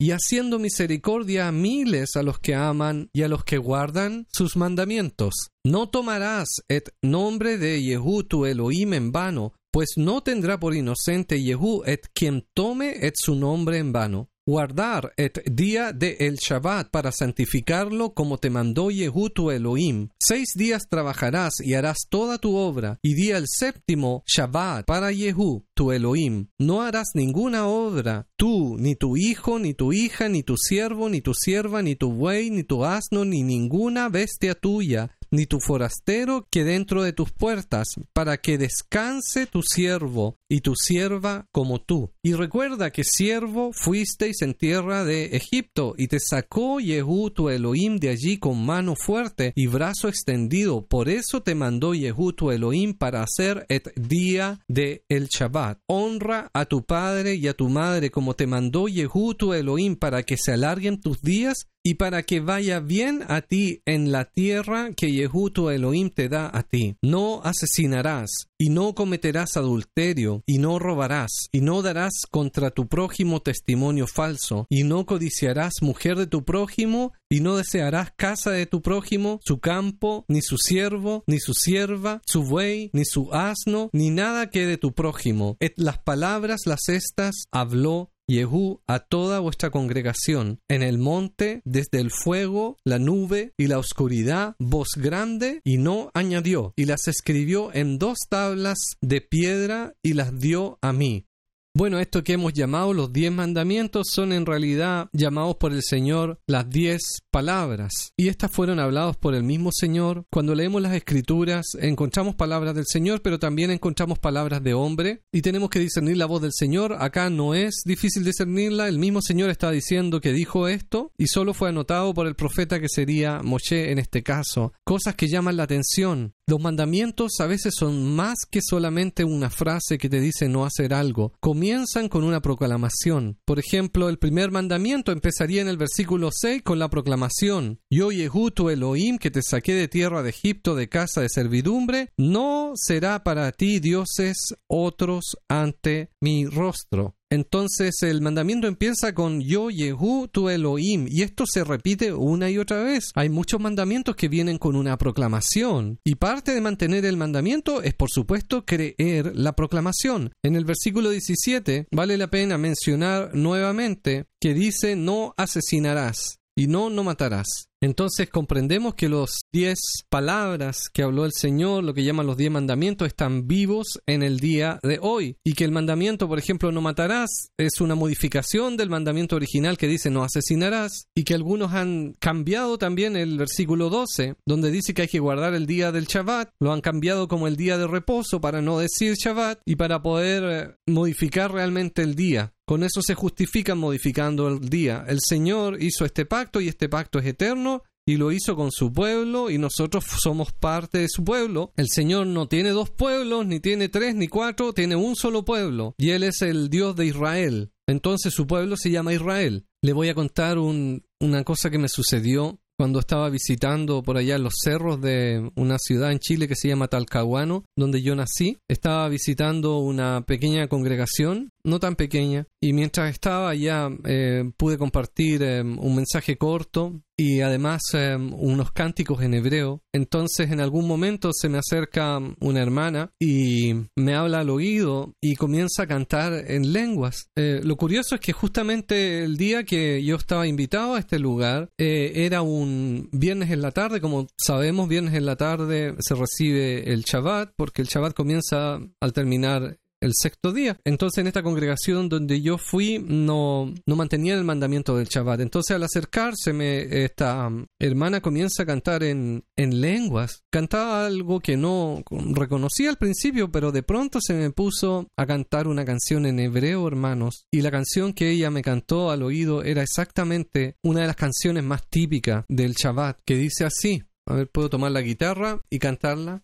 y haciendo misericordia a miles a los que aman y a los que guardan sus mandamientos. No tomarás et nombre de Yehú tu Elohim en vano, pues no tendrá por inocente Yehú et quien tome et su nombre en vano. Guardar et día de el Shabbat para santificarlo como te mandó Yehú tu Elohim. Seis días trabajarás y harás toda tu obra, y día el séptimo Shabbat para Yehú tu Elohim. No harás ninguna obra, tú, ni tu hijo, ni tu hija, ni tu siervo, ni tu sierva, ni tu buey, ni tu asno, ni ninguna bestia tuya, ni tu forastero que dentro de tus puertas, para que descanse tu siervo y tu sierva como tú. Y recuerda que siervo fuisteis en tierra de Egipto, y te sacó Yehú tu Elohim de allí con mano fuerte y brazo extendido. Por eso te mandó Yehú tu Elohim para hacer et día de el Shabbat. Honra a tu padre y a tu madre como te mandó Yehú tu Elohim, para que se alarguen tus días y para que vaya bien a ti en la tierra que Yehú tu Elohim te da a ti. No asesinarás, y no cometerás adulterio, y no robarás, y no darás contra tu prójimo testimonio falso, y no codiciarás mujer de tu prójimo, y no desearás casa de tu prójimo, su campo, ni su siervo, ni su sierva, su buey, ni su asno, ni nada que de tu prójimo. Et las palabras las estas habló Yehú a toda vuestra congregación en el monte, desde el fuego, la nube y la oscuridad, voz grande, y no añadió, y las escribió en dos tablas de piedra y las dio a mí. Bueno, esto que hemos llamado los diez mandamientos son en realidad llamados por el Señor las diez palabras. Y estas fueron habladas por el mismo Señor. Cuando leemos las Escrituras encontramos palabras del Señor, pero también encontramos palabras de hombre. Y tenemos que discernir la voz del Señor. Acá no es difícil discernirla. El mismo Señor está diciendo que dijo esto y solo fue anotado por el profeta que sería Moshe en este caso. Cosas que llaman la atención. Los mandamientos a veces son más que solamente una frase que te dice no hacer algo. Comienzan con una proclamación. Por ejemplo, el primer mandamiento empezaría en el versículo seis con la proclamación: Yo, Yehú tu Elohim, que te saqué de tierra de Egipto, de casa de servidumbre, no será para ti dioses otros ante mi rostro. Entonces el mandamiento empieza con Yo, Yehú tu Elohim, y esto se repite una y otra vez. Hay muchos mandamientos que vienen con una proclamación, y parte de mantener el mandamiento es, por supuesto, creer la proclamación. En el versículo diecisiete vale la pena mencionar nuevamente que dice no asesinarás y no, no matarás. Entonces comprendemos que los diez palabras que habló el Señor, lo que llaman los diez mandamientos, están vivos en el día de hoy. Y que el mandamiento, por ejemplo, no matarás, es una modificación del mandamiento original que dice no asesinarás. Y que algunos han cambiado también el versículo doce, donde dice que hay que guardar el día del Shabbat. Lo han cambiado como el día de reposo para no decir Shabbat y para poder eh, modificar realmente el día. Con eso se justifican modificando el día. El Señor hizo este pacto y este pacto es eterno y lo hizo con su pueblo y nosotros somos parte de su pueblo. El Señor no tiene dos pueblos, ni tiene tres, ni cuatro, tiene un solo pueblo y Él es el Dios de Israel. Entonces su pueblo se llama Israel. Le voy a contar un, una cosa que me sucedió cuando estaba visitando por allá en los cerros de una ciudad en Chile que se llama Talcahuano, donde yo nací. Estaba visitando una pequeña congregación, no tan pequeña, y mientras estaba allá eh, pude compartir eh, un mensaje corto y además eh, unos cánticos en hebreo. Entonces en algún momento se me acerca una hermana y me habla al oído y comienza a cantar en lenguas. Eh, lo curioso es que justamente el día que yo estaba invitado a este lugar eh, era un viernes en la tarde. Como sabemos, viernes en la tarde se recibe el Shabbat, porque el Shabbat comienza al terminar el sexto día. Entonces en esta congregación donde yo fui no, no mantenían el mandamiento del Shabbat. Entonces al acercárseme esta um, hermana comienza a cantar en, en lenguas. Cantaba algo que no reconocía al principio, pero de pronto se me puso a cantar una canción en hebreo, hermanos. Y la canción que ella me cantó al oído era exactamente una de las canciones más típicas del Shabbat, que dice así. A ver, puedo tomar la guitarra y cantarla.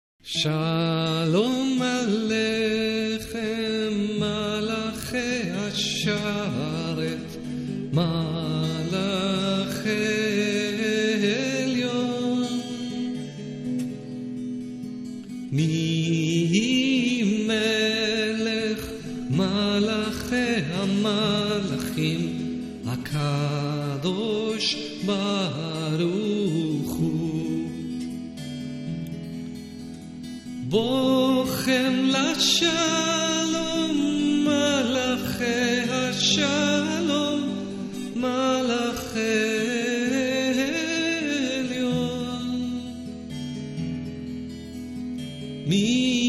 Shalom Aleichem Malachi Asharet Malachi Elyon Mi Melech Malachi HaMalachim HaKadosh Baruch Hu. Bochem LaShalom, Malachei HaShalom, Malachei Elyon. Mi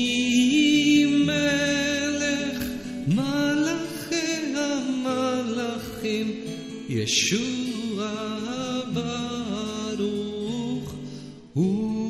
Melech Malachei HaMalachim, Yeshua Baruch Hu.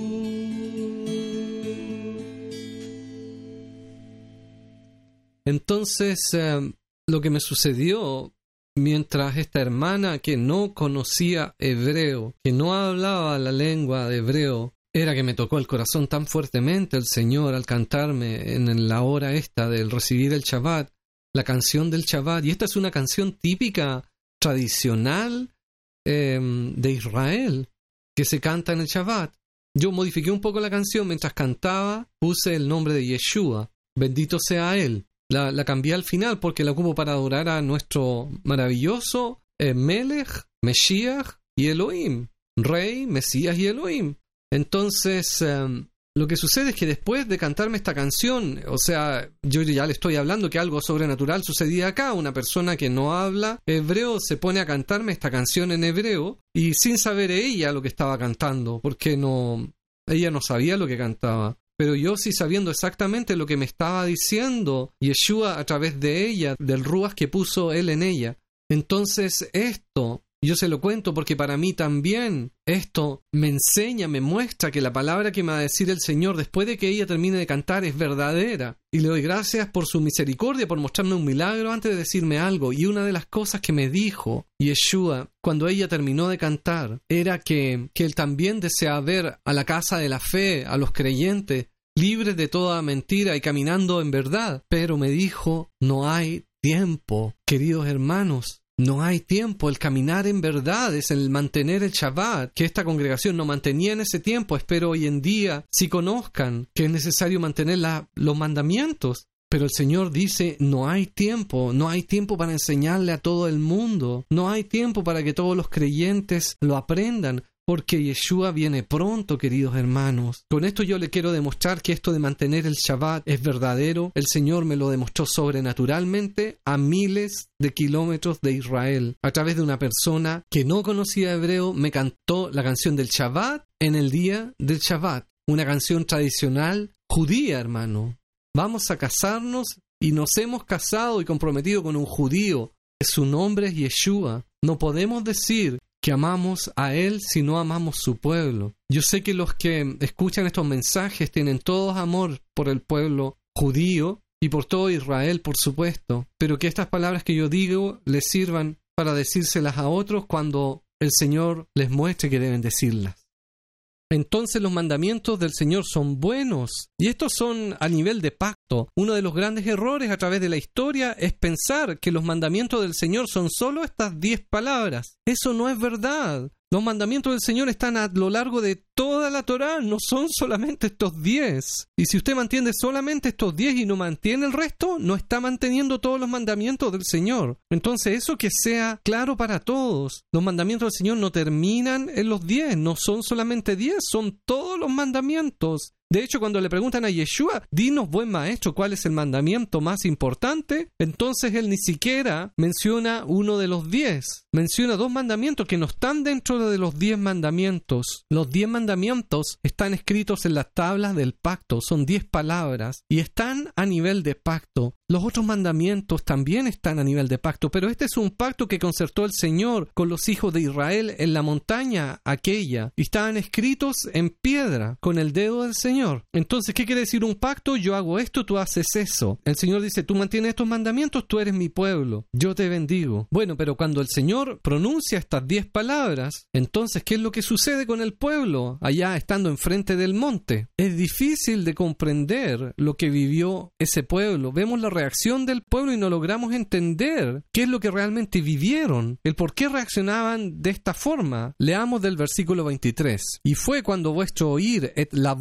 Entonces, eh, lo que me sucedió mientras esta hermana que no conocía hebreo, que no hablaba la lengua de hebreo, era que me tocó el corazón tan fuertemente el Señor al cantarme en la hora esta del recibir el Shabbat, la canción del Shabbat. Y esta es una canción típica, tradicional eh, de Israel, que se canta en el Shabbat. Yo modifiqué un poco la canción mientras cantaba, puse el nombre de Yeshua, bendito sea Él. La, la cambié al final porque la ocupo para adorar a nuestro maravilloso eh, Melech, Mesías y Elohim, Rey, Mesías y Elohim. Entonces, eh, lo que sucede es que después de cantarme esta canción, o sea, yo ya le estoy hablando que algo sobrenatural sucedía acá. Una persona que no habla hebreo se pone a cantarme esta canción en hebreo y sin saber ella lo que estaba cantando, porque no, ella no sabía lo que cantaba. Pero yo sí sabiendo exactamente lo que me estaba diciendo Yeshua a través de ella, del ruaj que puso él en ella. Entonces esto, yo se lo cuento porque para mí también esto me enseña, me muestra que la palabra que me va a decir el Señor después de que ella termine de cantar es verdadera. Y le doy gracias por su misericordia, por mostrarme un milagro antes de decirme algo. Y una de las cosas que me dijo Yeshua cuando ella terminó de cantar era que, que él también desea ver a la casa de la fe, a los creyentes, libres de toda mentira y caminando en verdad. Pero me dijo, no hay tiempo, queridos hermanos. No hay tiempo. El caminar en verdad es el mantener el Shabbat, que esta congregación no mantenía en ese tiempo. Espero hoy en día sí conozcan que es necesario mantener la, los mandamientos. Pero el Señor dice, no hay tiempo, no hay tiempo para enseñarle a todo el mundo. No hay tiempo para que todos los creyentes lo aprendan. Porque Yeshua viene pronto, queridos hermanos. Con esto yo le quiero demostrar que esto de mantener el Shabbat es verdadero. El Señor me lo demostró sobrenaturalmente a miles de kilómetros de Israel. A través de una persona que no conocía hebreo, me cantó la canción del Shabbat en el día del Shabbat. Una canción tradicional judía, hermano. Vamos a casarnos y nos hemos casado y comprometido con un judío. Su nombre es Yeshua. No podemos decir que amamos a Él si no amamos su pueblo. Yo sé que los que escuchan estos mensajes tienen todos amor por el pueblo judío y por todo Israel, por supuesto, pero que estas palabras que yo digo les sirvan para decírselas a otros cuando el Señor les muestre que deben decirlas. Entonces los mandamientos del Señor son buenos y estos son a nivel de pacto. Uno de los grandes errores a través de la historia es pensar que los mandamientos del Señor son solo estas diez palabras. Eso no es verdad. Los mandamientos del Señor están a lo largo de toda la Torá, no son solamente estos diez. Y si usted mantiene solamente estos diez y no mantiene el resto, no está manteniendo todos los mandamientos del Señor. Entonces eso que sea claro para todos. Los mandamientos del Señor no terminan en los diez, no son solamente diez, son todos los mandamientos. De hecho, cuando le preguntan a Yeshua, dinos, buen maestro, ¿cuál es el mandamiento más importante? Entonces él ni siquiera menciona uno de los diez. Menciona dos mandamientos que no están dentro de los diez mandamientos. Los diez mandamientos están escritos en las tablas del pacto. Son diez palabras y están a nivel de pacto. Los otros mandamientos también están a nivel de pacto, pero este es un pacto que concertó el Señor con los hijos de Israel en la montaña aquella. Y estaban escritos en piedra con el dedo del Señor. Entonces, ¿qué quiere decir un pacto? Yo hago esto, tú haces eso. El Señor dice, tú mantienes estos mandamientos, tú eres mi pueblo. Yo te bendigo. Bueno, pero cuando el Señor pronuncia estas diez palabras, entonces, ¿qué es lo que sucede con el pueblo allá estando enfrente del monte? Es difícil de comprender lo que vivió ese pueblo. Vemos la reacción del pueblo y no logramos entender qué es lo que realmente vivieron, el por qué reaccionaban de esta forma. Leamos del versículo veintitrés. Y fue cuando vuestro oír et la voz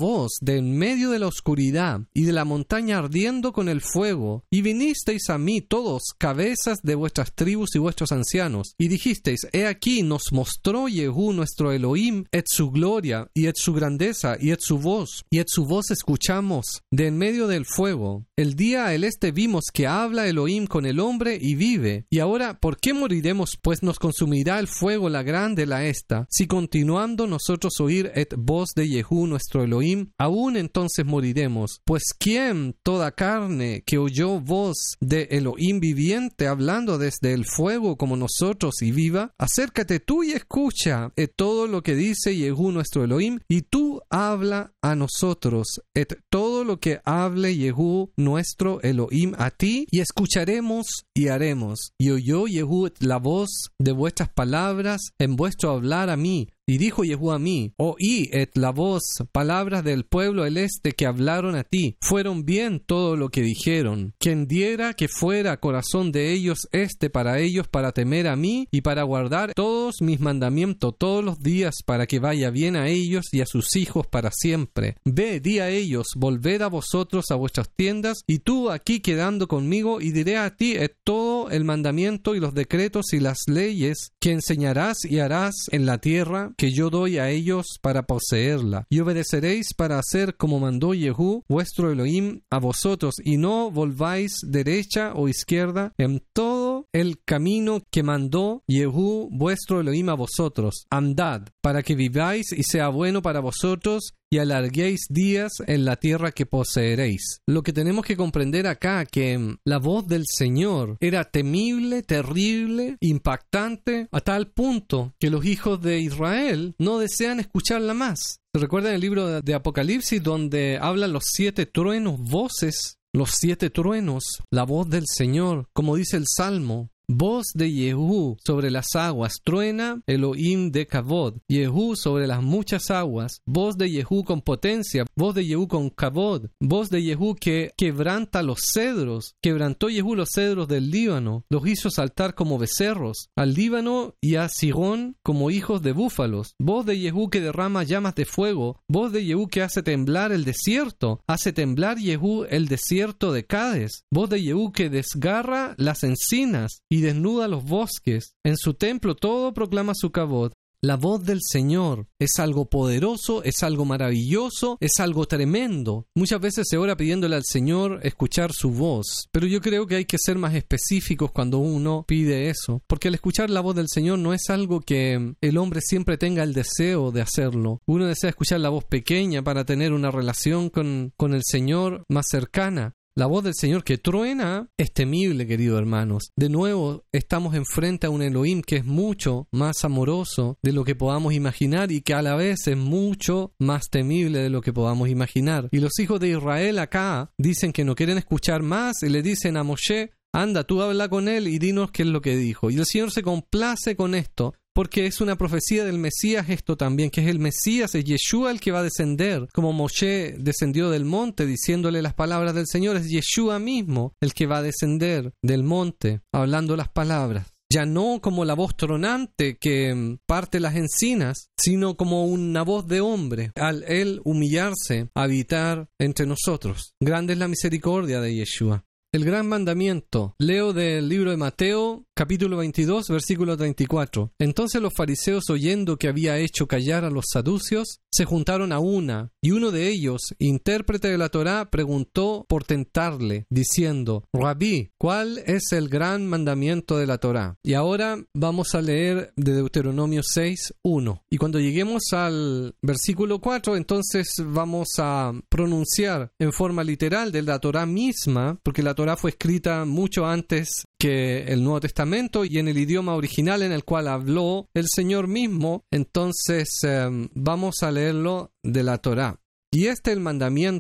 de en medio de la oscuridad y de la montaña ardiendo con el fuego, y vinisteis a mí todos, cabezas de vuestras tribus y vuestros ancianos, y dijisteis, he aquí nos mostró Jehú nuestro Elohim, et su gloria, y et su grandeza, y et su voz, y et su voz escuchamos de en medio del fuego. El día al este vimos que habla Elohim con el hombre y vive. Y ahora, ¿por qué moriremos? Pues nos consumirá el fuego la grande la esta. Si continuando nosotros oír et voz de Jehú nuestro Elohim, aún entonces moriremos. Pues ¿quién toda carne que oyó voz de Elohim viviente hablando desde el fuego como nosotros y viva? Acércate tú y escucha et todo lo que dice Jehú nuestro Elohim, y tú habla a nosotros et todo lo que hable Jehú nuestro Elohim a ti, y escucharemos y haremos. Y oyó Jehú la voz de vuestras palabras en vuestro hablar a mí. Y dijo Jehú a mí, oí et la voz, palabras del pueblo el este que hablaron a ti. Fueron bien todo lo que dijeron. Quien diera que fuera corazón de ellos este para ellos, para temer a mí y para guardar todos mis mandamientos todos los días, para que vaya bien a ellos y a sus hijos para siempre. Ve, di a ellos, volved a vosotros a vuestras tiendas, y tú aquí quedando conmigo, y diré a ti et todo el mandamiento y los decretos y las leyes que enseñarás y harás en la tierra que yo doy a ellos para poseerla, y obedeceréis para hacer como mandó Jehú vuestro Elohim a vosotros, y no volváis derecha o izquierda en todo el camino que mandó Jehú vuestro Elohim a vosotros. Andad, para que viváis y sea bueno para vosotros, y alarguéis días en la tierra que poseeréis. Lo que tenemos que comprender acá, que la voz del Señor era temible, terrible, impactante, a tal punto que los hijos de Israel no desean escucharla más. ¿Se recuerdan el libro de Apocalipsis donde hablan los siete truenos, voces? Los siete truenos, la voz del Señor, como dice el Salmo. Voz de Jehú sobre las aguas, truena Elohim de Kavod. Jehú sobre las muchas aguas, voz de Jehú con potencia, voz de Jehú con Kavod, voz de Jehú que quebranta los cedros. Quebrantó Jehú los cedros del Líbano, los hizo saltar como becerros, al Líbano y a Sihón como hijos de búfalos. Voz de Jehú que derrama llamas de fuego, voz de Jehú que hace temblar el desierto, hace temblar Jehú el desierto de Cades. Voz de Jehú que desgarra las encinas y desnuda los bosques. En su templo todo proclama su Kavod. La voz del Señor es algo poderoso, es algo maravilloso, es algo tremendo. Muchas veces se ora pidiéndole al Señor escuchar su voz, pero yo creo que hay que ser más específicos cuando uno pide eso, porque al escuchar la voz del Señor no es algo que el hombre siempre tenga el deseo de hacerlo. Uno desea escuchar la voz pequeña para tener una relación con, con el Señor más cercana. La voz del Señor que truena es temible, queridos hermanos. De nuevo, estamos enfrente a un Elohim que es mucho más amoroso de lo que podamos imaginar y que a la vez es mucho más temible de lo que podamos imaginar. Y los hijos de Israel acá dicen que no quieren escuchar más y le dicen a Moshe, anda, tú habla con él y dinos qué es lo que dijo. Y el Señor se complace con esto, porque es una profecía del Mesías esto también, que es el Mesías, es Yeshua el que va a descender, como Moshe descendió del monte diciéndole las palabras del Señor, es Yeshua mismo el que va a descender del monte hablando las palabras. Ya no como la voz tronante que parte las encinas, sino como una voz de hombre, al él humillarse, habitar entre nosotros. Grande es la misericordia de Yeshua. El gran mandamiento. Leo del libro de Mateo, capítulo veintidós, versículo treinta y cuatro. Entonces los fariseos, oyendo que había hecho callar a los saduceos, se juntaron a una, y uno de ellos, intérprete de la Torá, preguntó por tentarle, diciendo, Rabí, ¿cuál es el gran mandamiento de la Torá? Y ahora vamos a leer de Deuteronomio seis, uno. Y cuando lleguemos al versículo cuatro, entonces vamos a pronunciar en forma literal de la Torá misma, porque la Torá fue escrita mucho antes que el Nuevo Testamento y en el idioma original en el cual habló el Señor mismo. Entonces eh, vamos a leerlo de la Torá. Y este es el mandamiento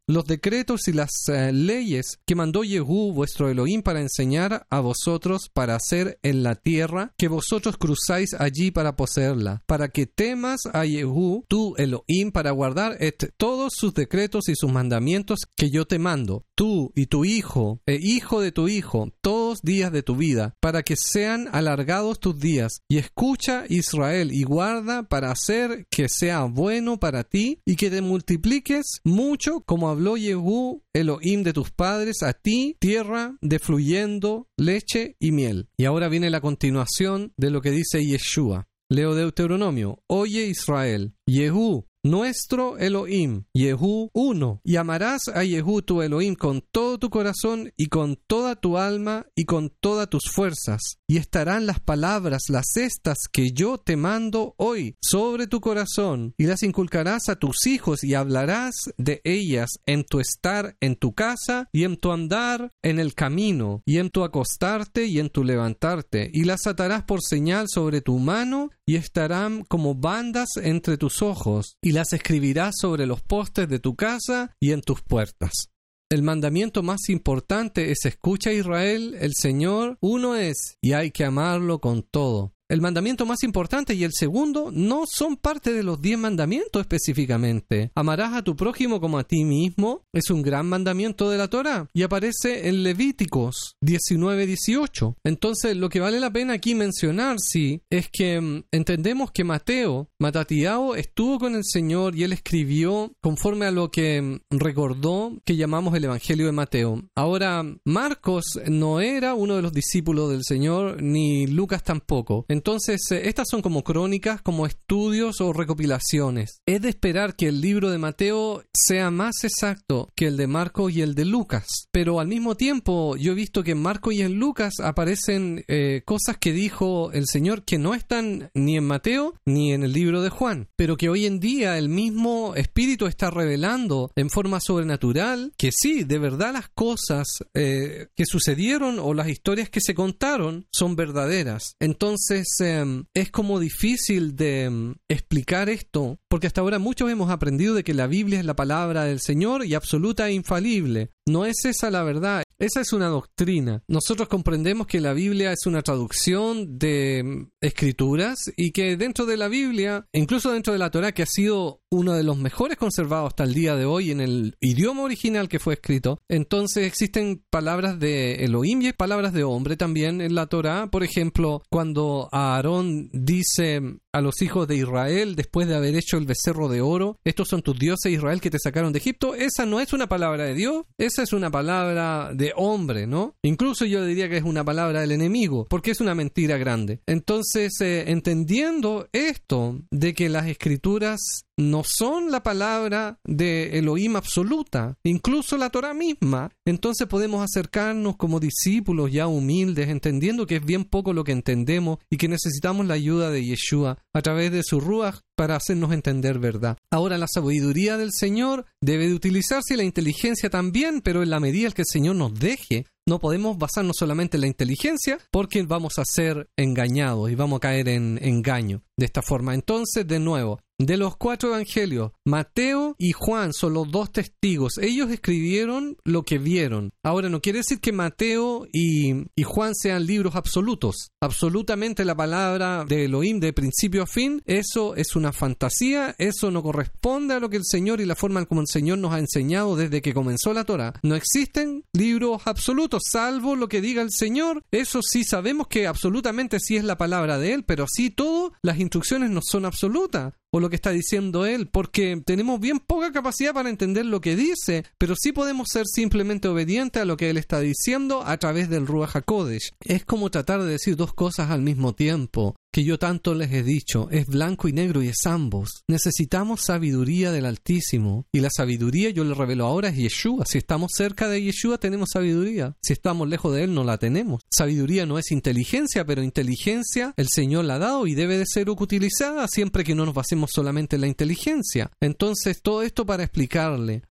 los decretos y las uh, leyes que mandó Yehú vuestro Elohim para enseñar a vosotros para hacer en la tierra que vosotros cruzáis allí para poseerla, para que temas a Yehú, tu Elohim, para guardar et todos sus decretos y sus mandamientos que yo te mando, tú y tu hijo, e hijo de tu hijo, todos días de tu vida, para que sean alargados tus días. Y escucha, Israel, y guarda para hacer que sea bueno para ti y que te multipliques mucho, como habló Yehú, Elohim de tus padres, a ti, tierra de fluyendo leche y miel. Y ahora viene la continuación de lo que dice Yeshua. Leo Deuteronomio. Oye, Israel, Yehú, nuestro Elohim, Yehú uno, y amarás a Yehú tu Elohim con todo tu corazón y con toda tu alma y con todas tus fuerzas, y estarán las palabras, las estas que yo te mando hoy sobre tu corazón, y las inculcarás a tus hijos y hablarás de ellas en tu estar en tu casa y en tu andar en el camino y en tu acostarte y en tu levantarte, y las atarás por señal sobre tu mano y estarán como bandas entre tus ojos, y las escribirás sobre los postes de tu casa y en tus puertas. El mandamiento más importante es: escucha, Israel, el Señor uno es, y hay que amarlo con todo. El mandamiento más importante y el segundo no son parte de los diez mandamientos específicamente. Amarás a tu prójimo como a ti mismo es un gran mandamiento de la Torá y aparece en Levíticos diecinueve dieciocho. Entonces, lo que vale la pena aquí mencionar, sí, es que um, entendemos que Mateo, Matatiao, estuvo con el Señor y él escribió conforme a lo que um, recordó que llamamos el Evangelio de Mateo. Ahora, Marcos no era uno de los discípulos del Señor, ni Lucas tampoco. Entonces, estas son como crónicas, como estudios o recopilaciones. Es de esperar que el libro de Mateo sea más exacto que el de Marcos y el de Lucas. Pero al mismo tiempo, yo he visto que en Marcos y en Lucas aparecen eh, cosas que dijo el Señor que no están ni en Mateo ni en el libro de Juan. Pero que hoy en día el mismo Espíritu está revelando en forma sobrenatural que sí, de verdad las cosas eh, que sucedieron o las historias que se contaron son verdaderas. Entonces, Eh, es como difícil de um, explicar esto, porque hasta ahora muchos hemos aprendido de que la Biblia es la palabra del Señor y absoluta e infalible. No es esa la verdad, esa es una doctrina. Nosotros comprendemos que la Biblia es una traducción de um, escrituras y que dentro de la Biblia, incluso dentro de la Torá, que ha sido uno de los mejores conservados hasta el día de hoy en el idioma original que fue escrito, entonces existen palabras de Elohim y palabras de hombre también en la Torá. Por ejemplo, cuando Aarón dice a los hijos de Israel, después de haber hecho el becerro de oro, estos son tus dioses, Israel, que te sacaron de Egipto, esa no es una palabra de Dios, esa es una palabra de hombre, ¿no? Incluso yo diría que es una palabra del enemigo, porque es una mentira grande. Entonces, eh, entendiendo esto, de que las escrituras no son la palabra de Elohim absoluta, incluso la Torá misma, entonces podemos acercarnos como discípulos ya humildes, entendiendo que es bien poco lo que entendemos y que necesitamos la ayuda de Yeshua a través de su Ruach para hacernos entender verdad. Ahora, la sabiduría del Señor debe de utilizarse y la inteligencia también, pero en la medida en que el Señor nos deje. No podemos basarnos solamente en la inteligencia porque vamos a ser engañados y vamos a caer en engaño de esta forma. Entonces, de nuevo, de los cuatro evangelios, Mateo y Juan son los dos testigos. Ellos escribieron lo que vieron. Ahora, no quiere decir que Mateo y, y Juan sean libros absolutos. Absolutamente la palabra de Elohim de principio a fin, eso es una fantasía, eso no corresponde a lo que el Señor y la forma en como el Señor nos ha enseñado desde que comenzó la Torá. No existen libros absolutos, salvo lo que diga el Señor. Eso sí sabemos que absolutamente sí es la palabra de Él, pero así todo, las instrucciones no son absolutas, o lo que está diciendo Él, porque tenemos bien poca capacidad para entender lo que dice, pero sí podemos ser simplemente obedientes a lo que Él está diciendo a través del Ruach HaKodesh. Es como tratar de decir dos cosas al mismo tiempo, que yo tanto les he dicho, es blanco y negro y es ambos. Necesitamos sabiduría del Altísimo, y la sabiduría, yo le revelo ahora, es Yeshua. Si estamos cerca de Yeshua, tenemos sabiduría. Si estamos lejos de Él, no la tenemos. Sabiduría no es inteligencia, pero inteligencia el Señor la ha dado y debe de ser utilizada siempre que no nos basemos solamente en la inteligencia. Entonces, todo esto para explicarle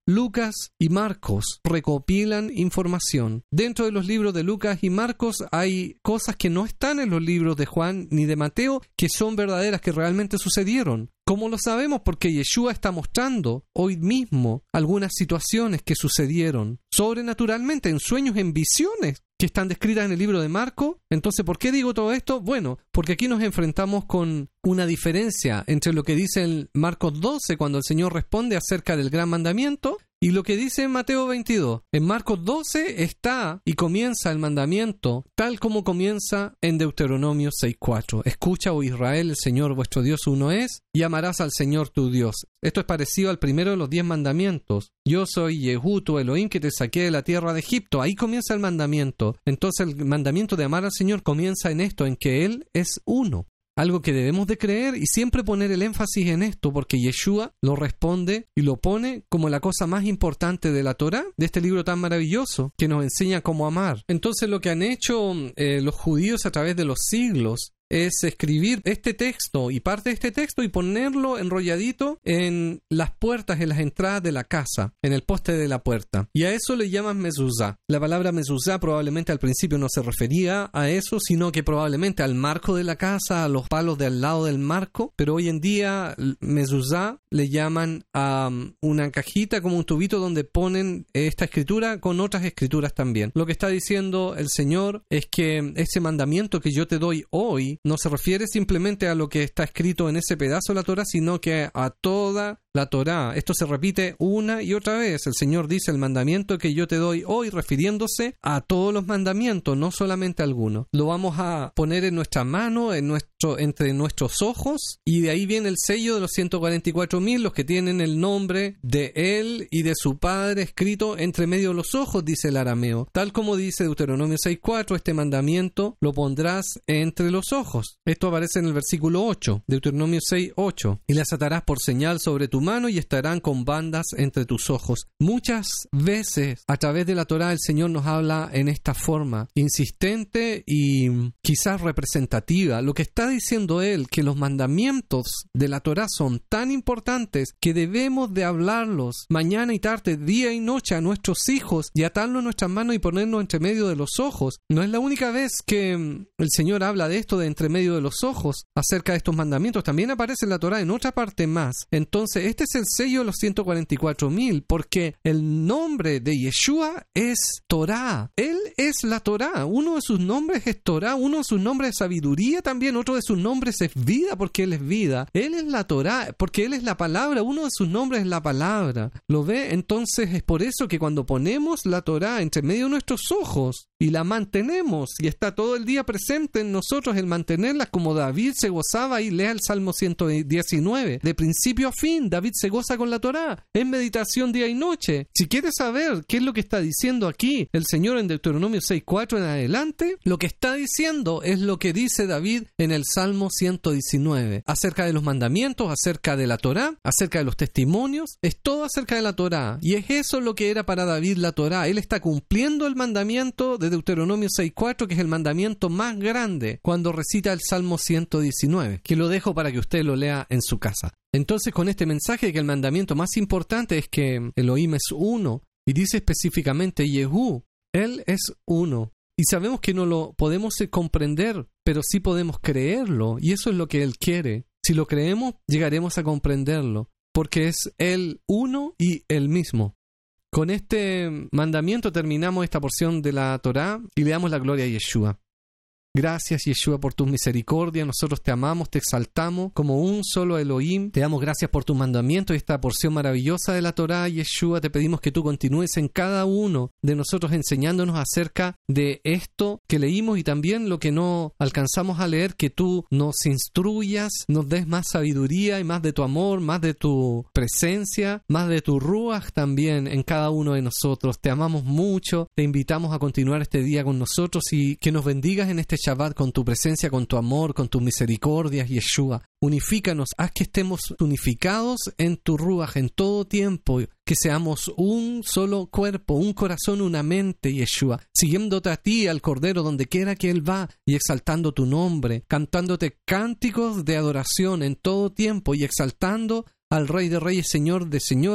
Lucas y Marcos recopilan información. Dentro de los libros de Lucas y Marcos hay cosas que no están en los libros de Juan ni de Mateo, que son verdaderas, que realmente sucedieron. ¿Cómo lo sabemos? Porque Yeshua está mostrando hoy mismo algunas situaciones que sucedieron sobrenaturalmente, en sueños, en visiones, que están descritas en el libro de Marcos. Entonces, ¿por qué digo todo esto? Bueno, porque aquí nos enfrentamos con una diferencia entre lo que dice en Marcos doce, cuando el Señor responde acerca del gran mandamiento, y lo que dice en Mateo veintidós. En Marcos doce está y comienza el mandamiento tal como comienza en Deuteronomio seis cuatro. Escucha, oh Israel, el Señor vuestro Dios uno es, y amarás al Señor tu Dios. Esto es parecido al primero de los diez mandamientos. Yo soy Yehú, tu Elohim, que te saqué de la tierra de Egipto. Ahí comienza el mandamiento. Entonces el mandamiento de amar al Señor comienza en esto, en que Él es uno. Algo que debemos de creer y siempre poner el énfasis en esto, porque Yeshua lo responde y lo pone como la cosa más importante de la Torá, de este libro tan maravilloso que nos enseña cómo amar. Entonces lo que han hecho eh, los judíos a través de los siglos es escribir este texto y parte de este texto y ponerlo enrolladito en las puertas, en las entradas de la casa, en el poste de la puerta. Y a eso le llaman mezuzá. La palabra mezuzá probablemente al principio no se refería a eso, sino que probablemente al marco de la casa, a los palos de al lado del marco, pero hoy en día mezuzá le llaman a una cajita, como un tubito donde ponen esta escritura con otras escrituras también. Lo que está diciendo el Señor es que ese mandamiento que yo te doy hoy no se refiere simplemente a lo que está escrito en ese pedazo de la Torá, sino que a toda la Torá. Esto se repite una y otra vez. El Señor dice el mandamiento que yo te doy hoy, refiriéndose a todos los mandamientos, no solamente a algunos. Lo vamos a poner en nuestra mano, en nuestro, entre nuestros ojos, y de ahí viene el sello de los ciento cuarenta y cuatro mil, los que tienen el nombre de Él y de su Padre escrito entre medio de los ojos, dice el arameo. Tal como dice Deuteronomio seis cuatro, este mandamiento lo pondrás entre los ojos. Esto aparece en el versículo ocho, Deuteronomio seis ocho. Y las atarás por señal sobre tu mano y estarán con bandas entre tus ojos. Muchas veces a través de la Torá el Señor nos habla en esta forma insistente y quizás representativa. Lo que está diciendo Él, que los mandamientos de la Torá son tan importantes que debemos de hablarlos mañana y tarde, día y noche a nuestros hijos y atarlos en nuestras manos y ponernos entre medio de los ojos. No es la única vez que el Señor habla de esto de entre medio de los ojos acerca de estos mandamientos. También aparece en la Torá en otra parte más. Entonces este es el sello de los ciento cuarenta y cuatro mil, porque el nombre de Yeshua es Torá. Él es la Torá. Uno de sus nombres es Torá, uno de sus nombres es sabiduría también, otro de sus nombres es vida, porque Él es vida. Él es la Torá, porque Él es la palabra, uno de sus nombres es la palabra. ¿Lo ve? Entonces es por eso que cuando ponemos la Torá entre medio de nuestros ojos y la mantenemos, y está todo el día presente en nosotros el mantenerla, como David se gozaba, y lea el Salmo ciento diecinueve, de principio a fin, David se goza con la Torá, en meditación día y noche. Si quieres saber qué es lo que está diciendo aquí el Señor en Deuteronomio seis cuatro en adelante, lo que está diciendo es lo que dice David en el Salmo ciento diecinueve, acerca de los mandamientos, acerca de la Torá, acerca de los testimonios, es todo acerca de la Torá, y es eso lo que era para David la Torá. Él está cumpliendo el mandamiento de Deuteronomio seis cuatro, que es el mandamiento más grande, cuando recita el Salmo ciento diecinueve, que lo dejo para que usted lo lea en su casa. Entonces, con este mensaje de que el mandamiento más importante es que Elohim es uno, y dice específicamente Yehú, Él es uno. Y sabemos que no lo podemos comprender, pero sí podemos creerlo, y eso es lo que Él quiere. Si lo creemos, llegaremos a comprenderlo, porque es Él uno y el mismo. Con este mandamiento terminamos esta porción de la Torá y le damos la gloria a Yeshua. Gracias, Yeshua, por tu misericordia. Nosotros te amamos, te exaltamos como un solo Elohim. Te damos gracias por tus mandamientos y esta porción maravillosa de la Torá. Yeshua, te pedimos que tú continúes en cada uno de nosotros enseñándonos acerca de esto que leímos y también lo que no alcanzamos a leer, que tú nos instruyas, nos des más sabiduría y más de tu amor, más de tu presencia, más de tu ruaj también en cada uno de nosotros. Te amamos mucho, te invitamos a continuar este día con nosotros y que nos bendigas en este Shabbat con tu presencia, con tu amor, con tus misericordias, Yeshua. Unifícanos, haz que estemos unificados en tu ruaj en todo tiempo, que seamos un solo cuerpo, un corazón, una mente, Yeshua, siguiéndote a ti, al Cordero, donde quiera que Él va, y exaltando tu nombre, cantándote cánticos de adoración en todo tiempo, y exaltando al Rey de Reyes, Señor de Señores,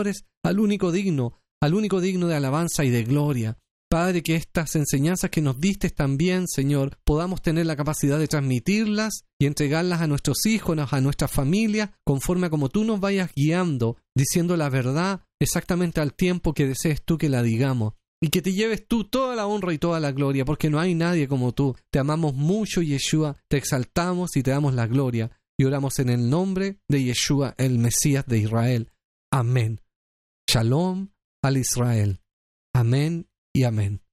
al único digno, al único digno de alabanza y de gloria. Padre, que estas enseñanzas que nos diste también, Señor, podamos tener la capacidad de transmitirlas y entregarlas a nuestros hijos, a nuestra familia, conforme a como tú nos vayas guiando, diciendo la verdad exactamente al tiempo que desees tú que la digamos. Y que te lleves tú toda la honra y toda la gloria, porque no hay nadie como tú. Te amamos mucho, Yeshua, te exaltamos y te damos la gloria. Y oramos en el nombre de Yeshua, el Mesías de Israel. Amén. Shalom al Israel. Amén y amén.